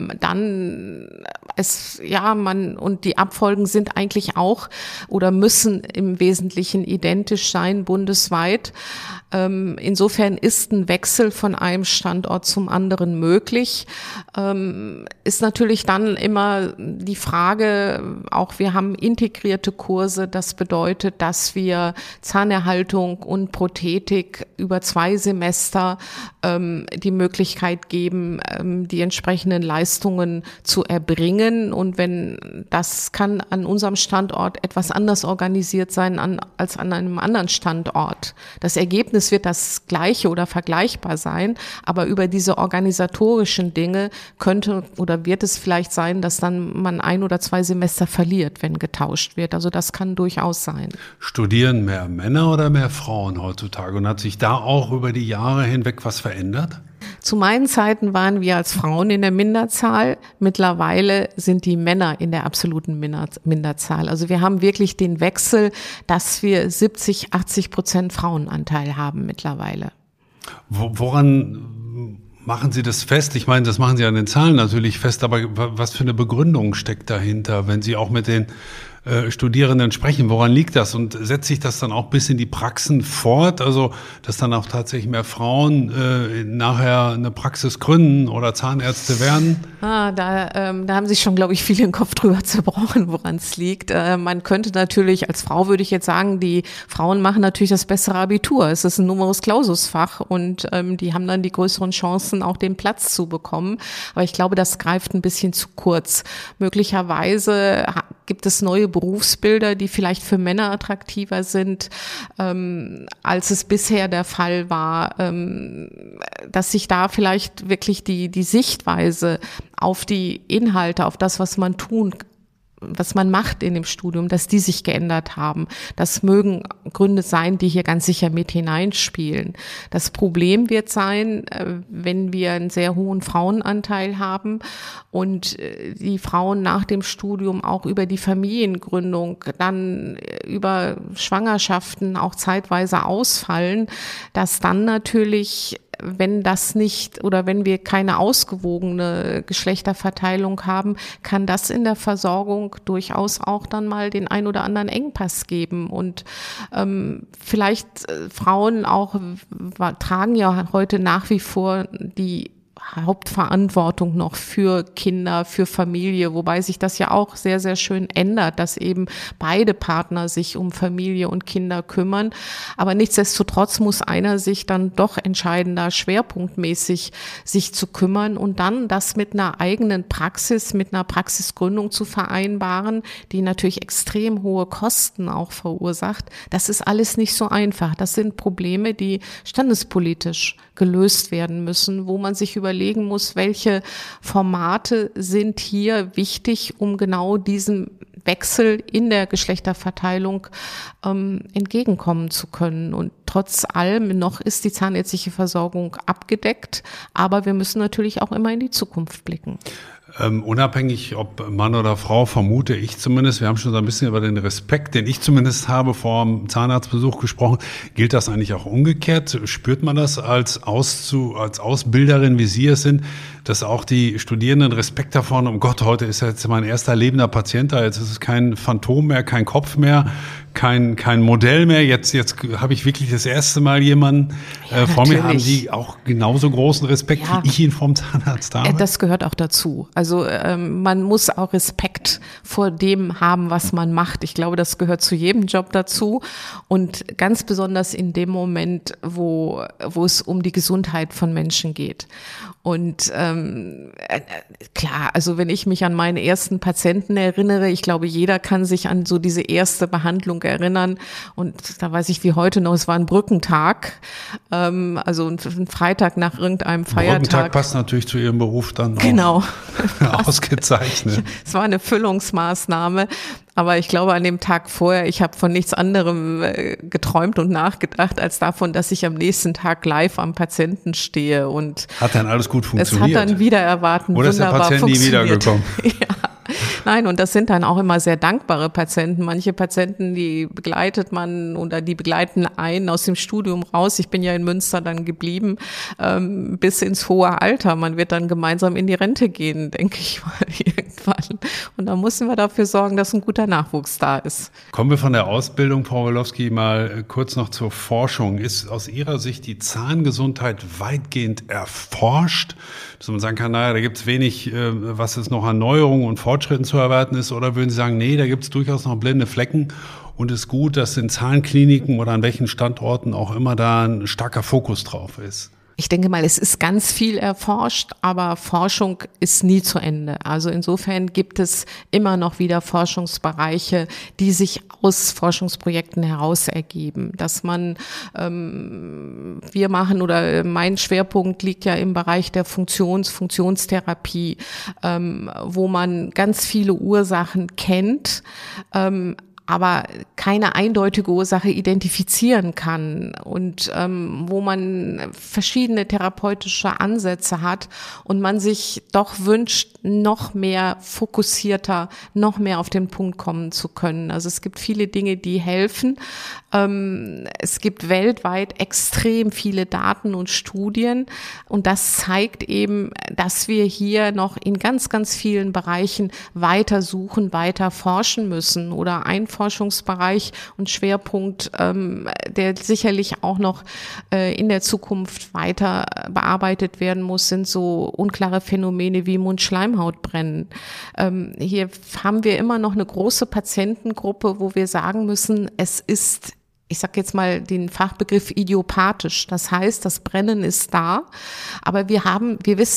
und die Abfolgen sind eigentlich auch oder müssen im Wesentlichen identisch sein bundesweit. Insofern ist ein Wechsel von einem Standort zum anderen möglich. Ist natürlich dann immer die Frage, auch wir haben integrierte Kurse, das bedeutet, dass wir Zahnerhaltung und Prothetik über 2 Semester die Möglichkeit geben, die die entsprechenden Leistungen zu erbringen. Und wenn das kann an unserem Standort etwas anders organisiert sein als an einem anderen Standort. Das Ergebnis wird das gleiche oder vergleichbar sein, aber über diese organisatorischen Dinge könnte oder wird es vielleicht sein, dass dann man 1 oder 2 Semester verliert, wenn getauscht wird. Also das kann durchaus sein. Studieren mehr Männer oder mehr Frauen heutzutage? Und hat sich da auch über die Jahre hinweg was verändert? Zu meinen Zeiten waren wir als Frauen in der Minderzahl. Mittlerweile sind die Männer in der absoluten Minderzahl. Also wir haben wirklich den Wechsel, dass wir 70-80% Frauenanteil haben mittlerweile. Woran machen Sie das fest? Ich meine, das machen Sie an den Zahlen natürlich fest, aber was für eine Begründung steckt dahinter, wenn Sie auch mit den Studierenden sprechen? Woran liegt das? Und setzt sich das dann auch bis in die Praxen fort? Also, dass dann auch tatsächlich mehr Frauen nachher eine Praxis gründen oder Zahnärzte werden? Da haben sich schon, glaube ich, viele den Kopf drüber zerbrochen, woran es liegt. Man könnte natürlich, als Frau würde ich jetzt sagen, die Frauen machen natürlich das bessere Abitur. Es ist ein Numerus Clausus Fach und die haben dann die größeren Chancen, auch den Platz zu bekommen. Aber ich glaube, das greift ein bisschen zu kurz. Möglicherweise gibt es neue Berufsbilder, die vielleicht für Männer attraktiver sind, als es bisher der Fall war, dass sich da vielleicht wirklich die Sichtweise auf die Inhalte, auf das, was man macht in dem Studium, dass die sich geändert haben. Das mögen Gründe sein, die hier ganz sicher mit hineinspielen. Das Problem wird sein, wenn wir einen sehr hohen Frauenanteil haben und die Frauen nach dem Studium auch über die Familiengründung, dann über Schwangerschaften auch zeitweise ausfallen, dass dann natürlich, wenn das nicht oder wenn wir keine ausgewogene Geschlechterverteilung haben, kann das in der Versorgung durchaus auch dann mal den ein oder anderen Engpass geben. Und vielleicht Frauen auch tragen ja heute nach wie vor die Hauptverantwortung noch für Kinder, für Familie, wobei sich das ja auch sehr, sehr schön ändert, dass eben beide Partner sich um Familie und Kinder kümmern. Aber nichtsdestotrotz muss einer sich dann doch entscheiden, da schwerpunktmäßig sich zu kümmern und dann das mit einer eigenen Praxis, mit einer Praxisgründung zu vereinbaren, die natürlich extrem hohe Kosten auch verursacht. Das ist alles nicht so einfach. Das sind Probleme, die standespolitisch gelöst werden müssen, wo man sich überlegen muss, welche Formate sind hier wichtig, um genau diesem Wechsel in der Geschlechterverteilung entgegenkommen zu können. Und trotz allem noch ist die zahnärztliche Versorgung abgedeckt, aber wir müssen natürlich auch immer in die Zukunft blicken. Unabhängig ob Mann oder Frau, vermute ich zumindest, wir haben schon so ein bisschen über den Respekt, den ich zumindest habe, vor dem Zahnarztbesuch gesprochen. Gilt das eigentlich auch umgekehrt? Spürt man das als Ausbilderin, wie Sie es sind, dass auch die Studierenden Respekt davor haben, oh Gott, heute ist jetzt mein erster lebender Patient da, jetzt ist es kein Phantom mehr, kein Kopf mehr, kein Modell mehr. Jetzt habe ich wirklich das erste Mal jemanden vor mir. Haben die auch genauso großen Respekt, wie ich ihn vom Zahnarzt habe? Das gehört auch dazu. Also man muss auch Respekt vor dem haben, was man macht. Ich glaube, das gehört zu jedem Job dazu und ganz besonders in dem Moment, wo es um die Gesundheit von Menschen geht. Und klar, also wenn ich mich an meinen ersten Patienten erinnere, ich glaube, jeder kann sich an so diese erste Behandlung erinnern. Und da weiß ich wie heute noch, es war ein Brückentag, also ein Freitag nach irgendeinem Feiertag. Brückentag passt natürlich zu Ihrem Beruf dann auch. Genau. Ausgezeichnet. Es war eine Füllungsmaßnahme. Aber ich glaube, an dem Tag vorher, ich habe von nichts anderem geträumt und nachgedacht, als davon, dass ich am nächsten Tag live am Patienten stehe. Und hat dann alles gut funktioniert? Es hat dann wieder erwarten wunderbar funktioniert. Oder ist der Patient nie wiedergekommen? Ja. Nein, und das sind dann auch immer sehr dankbare Patienten. Manche Patienten, die begleitet man oder die begleiten einen aus dem Studium raus. Ich bin ja in Münster dann geblieben, bis ins hohe Alter. Man wird dann gemeinsam in die Rente gehen, denke ich mal, irgendwann. Und da müssen wir dafür sorgen, dass ein guter Nachwuchs da ist. Kommen wir von der Ausbildung, Frau Orlowski, mal kurz noch zur Forschung. Ist aus Ihrer Sicht die Zahngesundheit weitgehend erforscht? Dass man sagen kann, naja, da gibt es wenig, was es noch an Neuerungen und Fortschritten zu erwarten ist, oder würden Sie sagen, nee, da gibt es durchaus noch blinde Flecken und es ist gut, dass in Zahnkliniken oder an welchen Standorten auch immer da ein starker Fokus drauf ist? Ich denke mal, es ist ganz viel erforscht, aber Forschung ist nie zu Ende. Also insofern gibt es immer noch wieder Forschungsbereiche, die sich aus Forschungsprojekten heraus ergeben. Dass man, wir machen oder mein Schwerpunkt liegt ja im Bereich der Funktionstherapie, wo man ganz viele Ursachen kennt, aber keine eindeutige Ursache identifizieren kann und wo man verschiedene therapeutische Ansätze hat und man sich doch wünscht, noch mehr fokussierter, noch mehr auf den Punkt kommen zu können. Also es gibt viele Dinge, die helfen. Es gibt weltweit extrem viele Daten und Studien und das zeigt eben, dass wir hier noch in ganz, ganz vielen Bereichen weiter suchen, weiter forschen müssen. Oder ein Forschungsbereich und Schwerpunkt, der sicherlich auch noch in der Zukunft weiter bearbeitet werden muss, sind so unklare Phänomene wie Mund-Schleimhaut-Brennen. Hier haben wir immer noch eine große Patientengruppe, wo wir sagen müssen, es ist, ich sage jetzt mal den Fachbegriff idiopathisch. Das heißt, das Brennen ist da, aber wir haben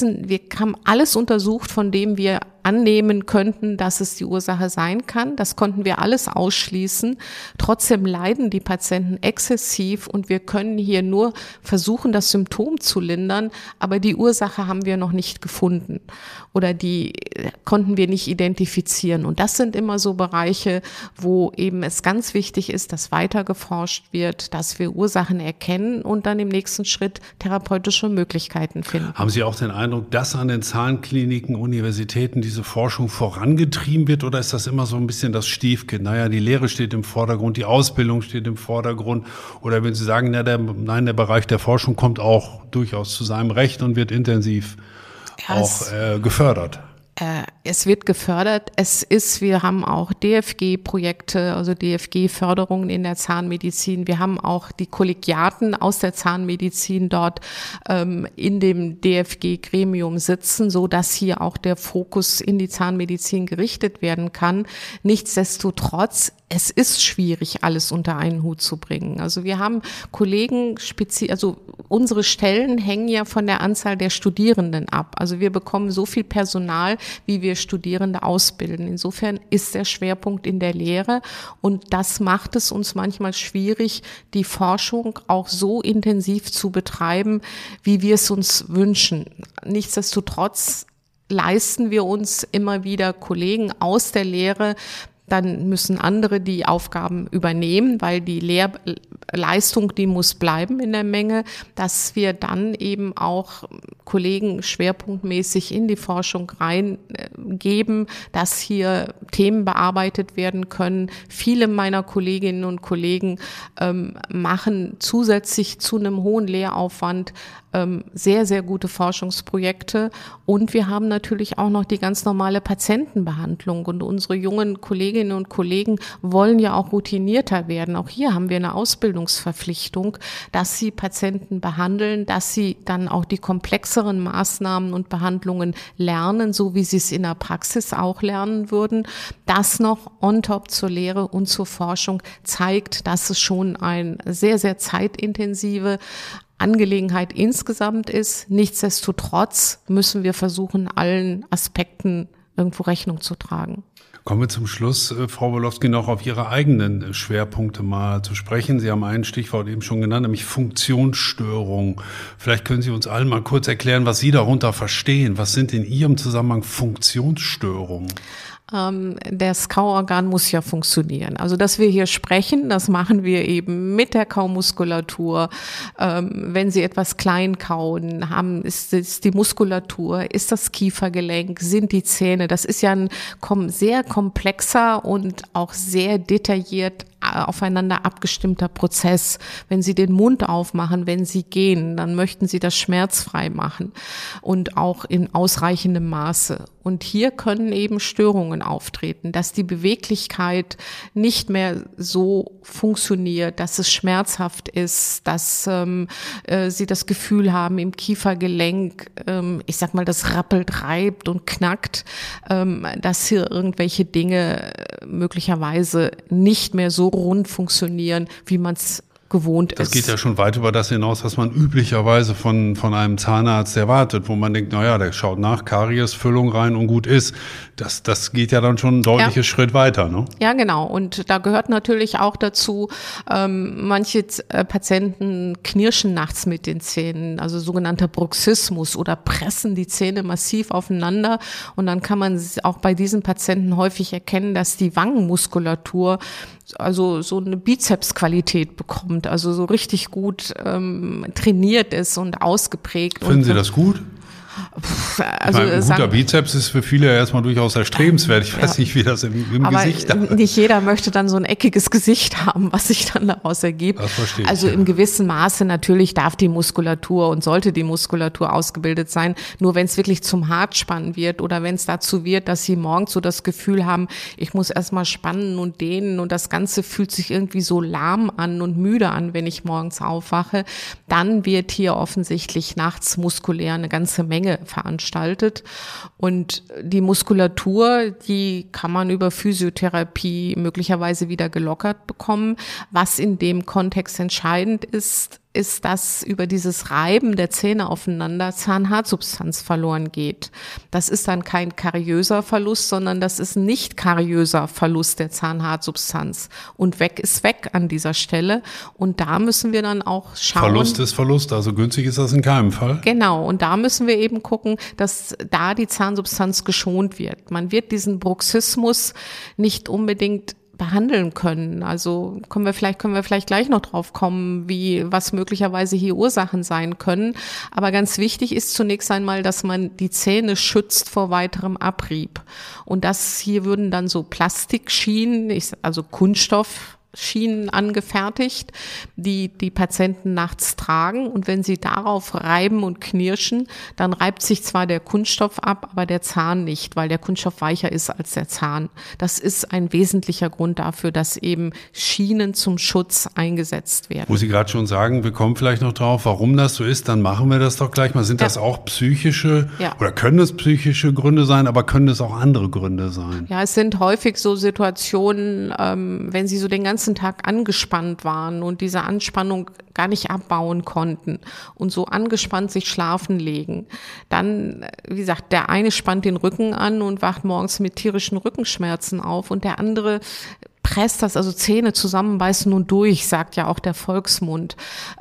alles untersucht, von dem wir annehmen könnten, dass es die Ursache sein kann. Das konnten wir alles ausschließen. Trotzdem leiden die Patienten exzessiv und wir können hier nur versuchen, das Symptom zu lindern, aber die Ursache haben wir noch nicht gefunden oder die konnten wir nicht identifizieren. Und das sind immer so Bereiche, wo eben es ganz wichtig ist, dass weiter geforscht wird, dass wir Ursachen erkennen und dann im nächsten Schritt therapeutische Möglichkeiten finden. Haben Sie auch den Eindruck, dass an den Zahnkliniken, Universitäten diese Forschung vorangetrieben wird oder ist das immer so ein bisschen das Stiefkind? Naja, die Lehre steht im Vordergrund, die Ausbildung steht im Vordergrund. Oder wenn Sie sagen, der Bereich der Forschung kommt auch durchaus zu seinem Recht und wird intensiv gefördert. Es wird gefördert. Wir haben auch DFG-Projekte, also DFG-Förderungen in der Zahnmedizin. Wir haben auch die Kollegiaten aus der Zahnmedizin dort in dem DFG-Gremium sitzen, so dass hier auch der Fokus in die Zahnmedizin gerichtet werden kann. Nichtsdestotrotz, es ist schwierig, alles unter einen Hut zu bringen. Also wir haben Kollegen, also unsere Stellen hängen ja von der Anzahl der Studierenden ab. Also wir bekommen so viel Personal, wie wir Studierende ausbilden. Insofern ist der Schwerpunkt in der Lehre und das macht es uns manchmal schwierig, die Forschung auch so intensiv zu betreiben, wie wir es uns wünschen. Nichtsdestotrotz leisten wir uns immer wieder Kollegen aus der Lehre. Dann müssen andere die Aufgaben übernehmen, weil die Lehrleistung, die muss bleiben in der Menge, dass wir dann eben auch Kollegen schwerpunktmäßig in die Forschung reingeben, dass hier Themen bearbeitet werden können. Viele meiner Kolleginnen und Kollegen machen zusätzlich zu einem hohen Lehraufwand sehr, sehr gute Forschungsprojekte und wir haben natürlich auch noch die ganz normale Patientenbehandlung und unsere jungen Kolleginnen und Kollegen wollen ja auch routinierter werden. Auch hier haben wir eine Ausbildungsverpflichtung, dass sie Patienten behandeln, dass sie dann auch die komplexeren Maßnahmen und Behandlungen lernen, so wie sie es in der Praxis auch lernen würden. Das noch on top zur Lehre und zur Forschung zeigt, dass es schon ein sehr, sehr zeitintensive Angelegenheit insgesamt ist. Nichtsdestotrotz müssen wir versuchen, allen Aspekten irgendwo Rechnung zu tragen. Kommen wir zum Schluss, Frau Wolofsky, noch auf Ihre eigenen Schwerpunkte mal zu sprechen. Sie haben ein Stichwort eben schon genannt, nämlich Funktionsstörung. Vielleicht können Sie uns allen mal kurz erklären, was Sie darunter verstehen. Was sind in Ihrem Zusammenhang Funktionsstörungen? Das Kauorgan muss ja funktionieren. Also, dass wir hier sprechen, das machen wir eben mit der Kaumuskulatur. Wenn Sie etwas klein kauen, ist es die Muskulatur, ist das Kiefergelenk, sind die Zähne. Das ist ja ein sehr komplexer und auch sehr detailliert aufeinander abgestimmter Prozess. Wenn Sie den Mund aufmachen, wenn Sie gehen, dann möchten Sie das schmerzfrei machen und auch in ausreichendem Maße. Und hier können eben Störungen auftreten, dass die Beweglichkeit nicht mehr so funktioniert, dass es schmerzhaft ist, dass Sie das Gefühl haben, im Kiefergelenk, ich sag mal, das rappelt, reibt und knackt, dass hier irgendwelche Dinge möglicherweise nicht mehr so rund funktionieren, wie man es gewohnt ist. Das geht ja schon weit über das hinaus, was man üblicherweise von einem Zahnarzt erwartet, wo man denkt, naja, der schaut nach, Karies, Füllung rein und gut ist. Das geht ja dann schon ein deutliches Schritt weiter, ne? Ja, genau. Und da gehört natürlich auch dazu, manche Patienten knirschen nachts mit den Zähnen, also sogenannter Bruxismus, oder pressen die Zähne massiv aufeinander. Und dann kann man auch bei diesen Patienten häufig erkennen, dass die Wangenmuskulatur also so eine Bizepsqualität bekommt, also so richtig gut trainiert ist und ausgeprägt. Finden Sie das gut? Also ein guter Bizeps ist für viele ja erstmal durchaus erstrebenswert. Ich weiß nicht, wie das im Gesicht ist. Aber nicht jeder möchte dann so ein eckiges Gesicht haben, was sich dann daraus ergibt. Das verstehe ich, also im gewissen Maße natürlich darf die Muskulatur und sollte die Muskulatur ausgebildet sein. Nur wenn es wirklich zum Hartspannen wird oder wenn es dazu wird, dass Sie morgens so das Gefühl haben, ich muss erstmal spannen und dehnen und das Ganze fühlt sich irgendwie so lahm an und müde an, wenn ich morgens aufwache, dann wird hier offensichtlich nachts muskulär eine ganze Menge veranstaltet. Und die Muskulatur, die kann man über Physiotherapie möglicherweise wieder gelockert bekommen. Was in dem Kontext entscheidend ist, dass über dieses Reiben der Zähne aufeinander Zahnhartsubstanz verloren geht. Das ist dann kein kariöser Verlust, sondern das ist ein nicht kariöser Verlust der Zahnhartsubstanz. Und weg ist weg an dieser Stelle. Und da müssen wir dann auch schauen. Verlust ist Verlust, also günstig ist das in keinem Fall. Genau, und da müssen wir eben gucken, dass da die Zahnsubstanz geschont wird. Man wird diesen Bruxismus nicht unbedingt behandeln können. Also können wir vielleicht gleich noch drauf kommen, was möglicherweise hier Ursachen sein können. Aber ganz wichtig ist zunächst einmal, dass man die Zähne schützt vor weiterem Abrieb. Und das hier würden dann so Plastikschienen, also Kunststoffschienen angefertigt, die Patienten nachts tragen. Und wenn sie darauf reiben und knirschen, dann reibt sich zwar der Kunststoff ab, aber der Zahn nicht, weil der Kunststoff weicher ist als der Zahn. Das ist ein wesentlicher Grund dafür, dass eben Schienen zum Schutz eingesetzt werden. Wo Sie gerade schon sagen, wir kommen vielleicht noch drauf, warum das so ist, dann machen wir das doch gleich mal. Sind das auch psychische oder können es psychische Gründe sein, aber können es auch andere Gründe sein? Ja, es sind häufig so Situationen, wenn Sie so den ganzen Tag angespannt waren und diese Anspannung gar nicht abbauen konnten und so angespannt sich schlafen legen. Dann, wie gesagt, der eine spannt den Rücken an und wacht morgens mit tierischen Rückenschmerzen auf und der andere presst das, also Zähne zusammenbeißen und durch, sagt ja auch der Volksmund.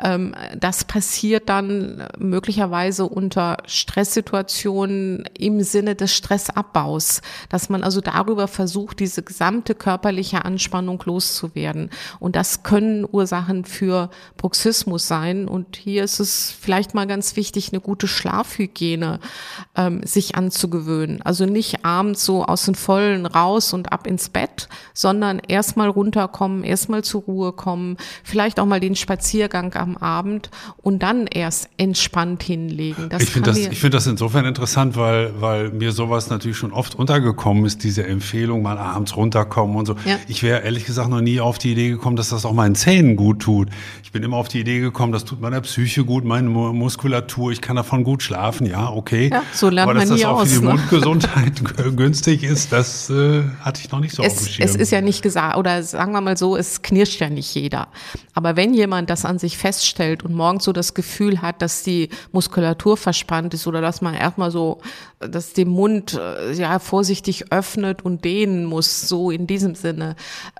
Das passiert dann möglicherweise unter Stresssituationen im Sinne des Stressabbaus, dass man also darüber versucht, diese gesamte körperliche Anspannung loszuwerden. Und das können Ursachen für Bruxismus sein. Und hier ist es vielleicht mal ganz wichtig, eine gute Schlafhygiene sich anzugewöhnen. Also nicht abends so aus den Vollen raus und ab ins Bett, sondern erstmal runterkommen, erstmal zur Ruhe kommen, vielleicht auch mal den Spaziergang am Abend und dann erst entspannt hinlegen. Ich finde das insofern interessant, weil mir sowas natürlich schon oft untergekommen ist, diese Empfehlung, mal abends runterkommen und so. Ja. Ich wäre ehrlich gesagt noch nie auf die Idee gekommen, dass das auch meinen Zähnen gut tut. Ich bin immer auf die Idee gekommen, das tut meiner Psyche gut, meine Muskulatur, ich kann davon gut schlafen, ja, okay. Ja, so lernt man nie aus. Aber dass das auch für die Mundgesundheit günstig ist, das hatte ich noch nicht so auf dem Schirm. Es ist ja nicht gesagt, oder sagen wir mal so, es knirscht ja nicht jeder. Aber wenn jemand das an sich feststellt und morgens so das Gefühl hat, dass die Muskulatur verspannt ist oder dass man erstmal so, dass den Mund vorsichtig öffnet und dehnen muss, so in diesem Sinne,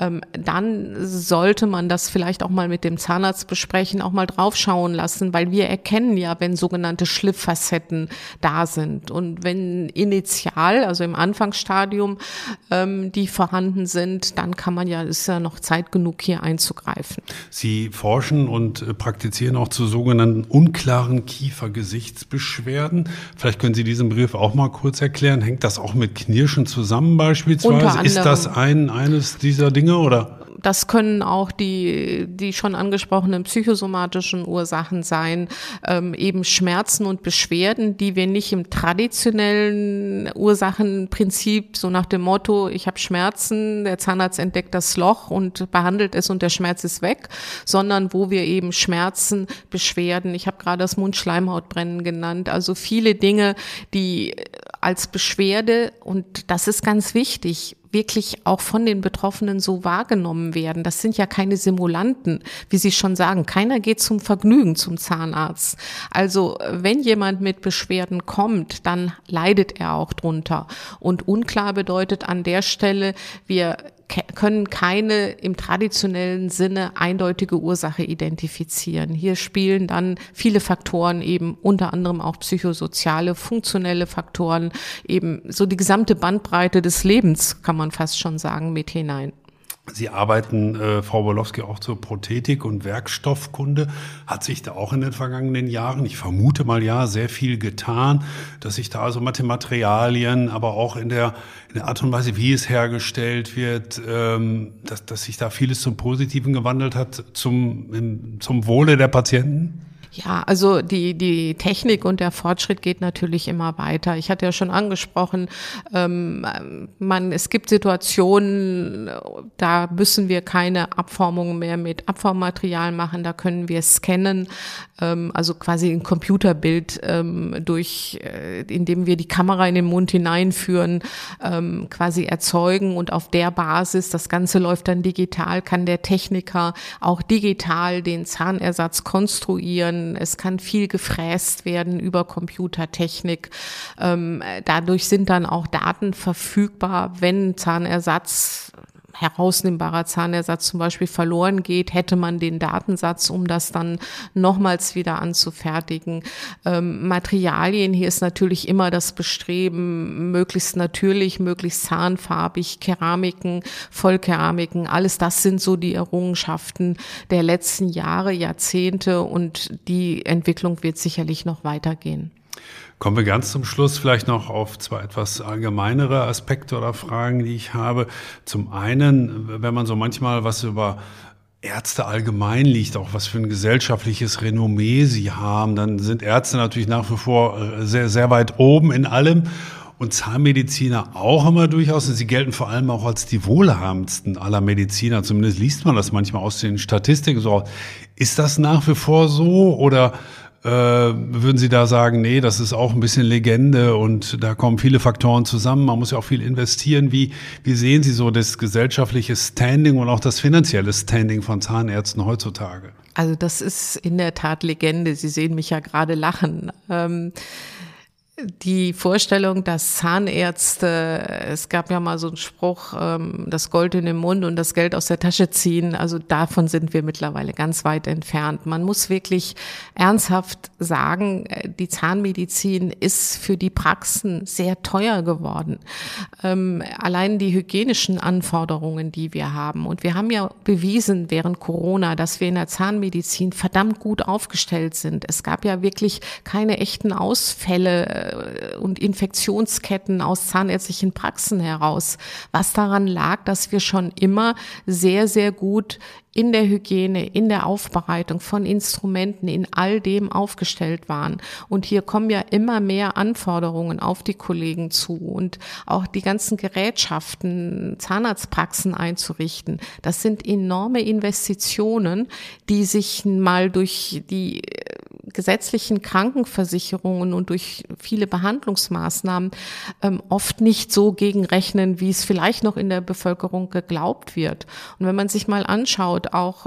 dann sollte man das vielleicht auch mal mit dem Zahnarzt besprechen, auch mal draufschauen lassen, weil wir erkennen ja, wenn sogenannte Schlifffacetten da sind. Und wenn initial, also im Anfangsstadium, die vorhanden sind, dann ist ja noch Zeit genug, hier einzugreifen. Sie forschen und praktizieren auch zu sogenannten unklaren Kiefergesichtsbeschwerden. Vielleicht können Sie diesen Begriff auch mal kurz erklären. Hängt das auch mit Knirschen zusammen beispielsweise? Ist das eines dieser Dinge oder? Das können auch die schon angesprochenen psychosomatischen Ursachen sein, eben Schmerzen und Beschwerden, die wir nicht im traditionellen Ursachenprinzip, so nach dem Motto, ich habe Schmerzen, der Zahnarzt entdeckt das Loch und behandelt es und der Schmerz ist weg, sondern wo wir eben Schmerzen, Beschwerden, ich habe gerade das Mundschleimhautbrennen genannt, also viele Dinge, die als Beschwerde, und das ist ganz wichtig, wirklich auch von den Betroffenen so wahrgenommen werden. Das sind ja keine Simulanten, wie Sie schon sagen. Keiner geht zum Vergnügen zum Zahnarzt. Also wenn jemand mit Beschwerden kommt, dann leidet er auch drunter. Und unklar bedeutet an der Stelle, wir können keine im traditionellen Sinne eindeutige Ursache identifizieren. Hier spielen dann viele Faktoren, eben unter anderem auch psychosoziale, funktionelle Faktoren, eben so die gesamte Bandbreite des Lebens, kann man fast schon sagen, mit hinein. Sie arbeiten, Frau Borlowski, auch zur Prothetik und Werkstoffkunde. Hat sich da auch in den vergangenen Jahren, ich vermute mal ja, sehr viel getan, dass sich da also Materialien, aber auch in der Art und Weise, wie es hergestellt wird, dass sich da vieles zum Positiven gewandelt hat, zum Wohle der Patienten? Ja, also die Technik und der Fortschritt geht natürlich immer weiter. Ich hatte ja schon angesprochen, es gibt Situationen, da müssen wir keine Abformungen mehr mit Abformmaterial machen, da können wir scannen, also quasi ein Computerbild indem wir die Kamera in den Mund hineinführen, quasi erzeugen, und auf der Basis, das Ganze läuft dann digital, kann der Techniker auch digital den Zahnersatz konstruieren. Es kann viel gefräst werden über Computertechnik. Dadurch sind dann auch Daten verfügbar, wenn herausnehmbarer Zahnersatz zum Beispiel verloren geht, hätte man den Datensatz, um das dann nochmals wieder anzufertigen. Materialien, hier ist natürlich immer das Bestreben, möglichst natürlich, möglichst zahnfarbig, Keramiken, Vollkeramiken, alles das sind so die Errungenschaften der letzten Jahre, Jahrzehnte, und die Entwicklung wird sicherlich noch weitergehen. Kommen wir ganz zum Schluss vielleicht noch auf zwei etwas allgemeinere Aspekte oder Fragen, die ich habe. Zum einen, wenn man so manchmal was über Ärzte allgemein liest, auch was für ein gesellschaftliches Renommee sie haben, dann sind Ärzte natürlich nach wie vor sehr, sehr weit oben in allem. Und Zahnmediziner auch immer durchaus. Und sie gelten vor allem auch als die wohlhabendsten aller Mediziner. Zumindest liest man das manchmal aus den Statistiken so. Ist das nach wie vor so, oder würden Sie da sagen, nee, das ist auch ein bisschen Legende und da kommen viele Faktoren zusammen, man muss ja auch viel investieren. Wie sehen Sie so das gesellschaftliche Standing und auch das finanzielle Standing von Zahnärzten heutzutage? Also das ist in der Tat Legende. Sie sehen mich ja gerade lachen. Die Vorstellung, dass Zahnärzte, es gab ja mal so einen Spruch, das Gold in den Mund und das Geld aus der Tasche ziehen, also davon sind wir mittlerweile ganz weit entfernt. Man muss wirklich ernsthaft sagen, die Zahnmedizin ist für die Praxen sehr teuer geworden. Allein die hygienischen Anforderungen, die wir haben. Und wir haben ja bewiesen während Corona, dass wir in der Zahnmedizin verdammt gut aufgestellt sind. Es gab ja wirklich keine echten Ausfälle und Infektionsketten aus zahnärztlichen Praxen heraus, was daran lag, dass wir schon immer sehr, sehr gut in der Hygiene, in der Aufbereitung von Instrumenten, in all dem aufgestellt waren. Und hier kommen ja immer mehr Anforderungen auf die Kollegen zu und auch die ganzen Gerätschaften, Zahnarztpraxen einzurichten. Das sind enorme Investitionen, die sich mal durch die gesetzlichen Krankenversicherungen und durch viele Behandlungsmaßnahmen oft nicht so gegenrechnen, wie es vielleicht noch in der Bevölkerung geglaubt wird. Und wenn man sich mal anschaut, auch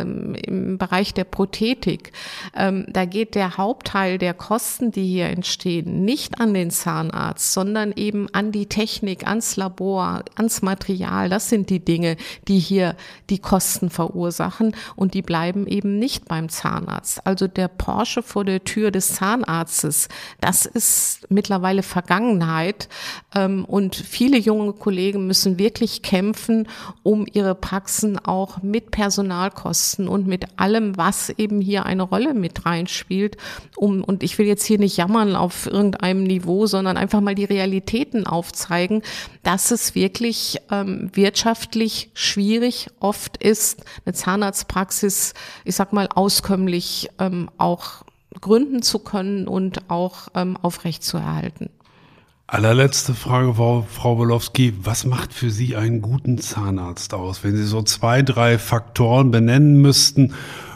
im Bereich der Prothetik, da geht der Hauptteil der Kosten, die hier entstehen, nicht an den Zahnarzt, sondern eben an die Technik, ans Labor, ans Material. Das sind die Dinge, die hier die Kosten verursachen, und die bleiben eben nicht beim Zahnarzt. Also der Porsche vor der Tür des Zahnarztes, das ist mittlerweile Vergangenheit, und viele junge Kollegen müssen wirklich kämpfen, um ihre Praxen auch mit Personalkosten und mit allem, was eben hier eine Rolle mit reinspielt, und ich will jetzt hier nicht jammern auf irgendeinem Niveau, sondern einfach mal die Realitäten aufzeigen, dass es wirklich wirtschaftlich schwierig oft ist, eine Zahnarztpraxis, ich sag mal, auskömmlich auch gründen zu können und auch aufrechtzuerhalten. Allerletzte Frage, Frau Borlowski. Was macht für Sie einen guten Zahnarzt aus? Wenn Sie so 2, 3 Faktoren benennen müssten,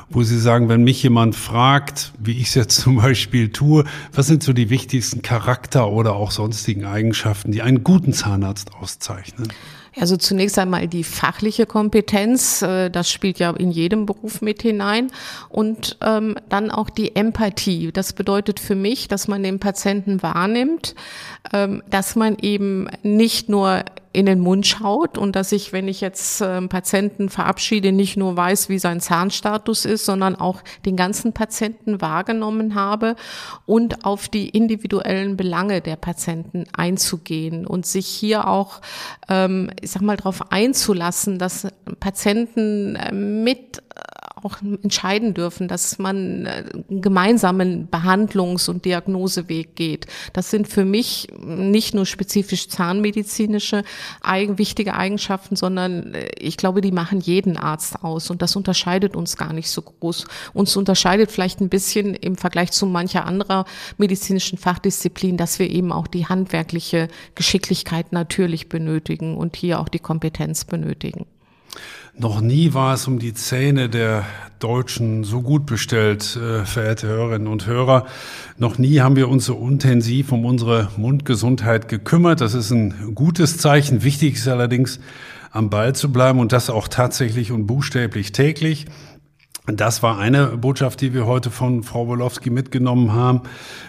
wo Sie sagen, wenn mich jemand fragt, wie ich es jetzt zum Beispiel tue, was sind so die wichtigsten Charakter- oder auch sonstigen Eigenschaften, die einen guten Zahnarzt auszeichnen? Also zunächst einmal die fachliche Kompetenz, das spielt ja in jedem Beruf mit hinein, und dann auch die Empathie. Das bedeutet für mich, dass man den Patienten wahrnimmt, dass man eben nicht nur in den Mund schaut und dass ich, wenn ich jetzt Patienten verabschiede, nicht nur weiß, wie sein Zahnstatus ist, sondern auch den ganzen Patienten wahrgenommen habe und auf die individuellen Belange der Patienten einzugehen und sich hier auch, ich sag mal, darauf einzulassen, dass Patienten mit auch entscheiden dürfen, dass man einen gemeinsamen Behandlungs- und Diagnoseweg geht. Das sind für mich nicht nur spezifisch zahnmedizinische wichtige Eigenschaften, sondern ich glaube, die machen jeden Arzt aus und das unterscheidet uns gar nicht so groß. Uns unterscheidet vielleicht ein bisschen im Vergleich zu mancher anderer medizinischen Fachdisziplin, dass wir eben auch die handwerkliche Geschicklichkeit natürlich benötigen und hier auch die Kompetenz benötigen. Noch nie war es um die Zähne der Deutschen so gut bestellt, verehrte Hörerinnen und Hörer. Noch nie haben wir uns so intensiv um unsere Mundgesundheit gekümmert. Das ist ein gutes Zeichen. Wichtig ist allerdings, am Ball zu bleiben und das auch tatsächlich und buchstäblich täglich. Das war eine Botschaft, die wir heute von Frau Wolofsky mitgenommen haben.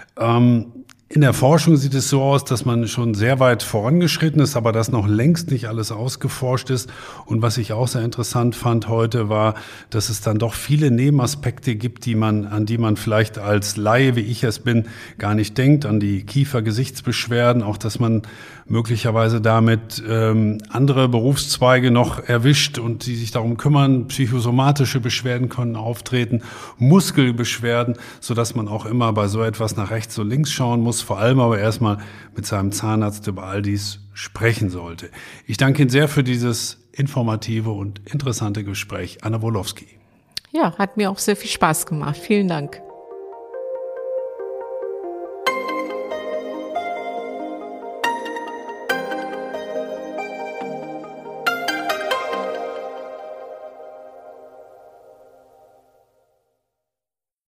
In der Forschung sieht es so aus, dass man schon sehr weit vorangeschritten ist, aber dass noch längst nicht alles ausgeforscht ist. Und was ich auch sehr interessant fand heute war, dass es dann doch viele Nebenaspekte gibt, an die man vielleicht als Laie, wie ich es bin, gar nicht denkt, an die Kiefer-Gesichtsbeschwerden, auch dass man möglicherweise damit andere Berufszweige noch erwischt und die sich darum kümmern. Psychosomatische Beschwerden können auftreten, Muskelbeschwerden, sodass man auch immer bei so etwas nach rechts und links schauen muss, vor allem aber erstmal mit seinem Zahnarzt über all dies sprechen sollte. Ich danke Ihnen sehr für dieses informative und interessante Gespräch. Anna Wolofsky. Ja, hat mir auch sehr viel Spaß gemacht. Vielen Dank.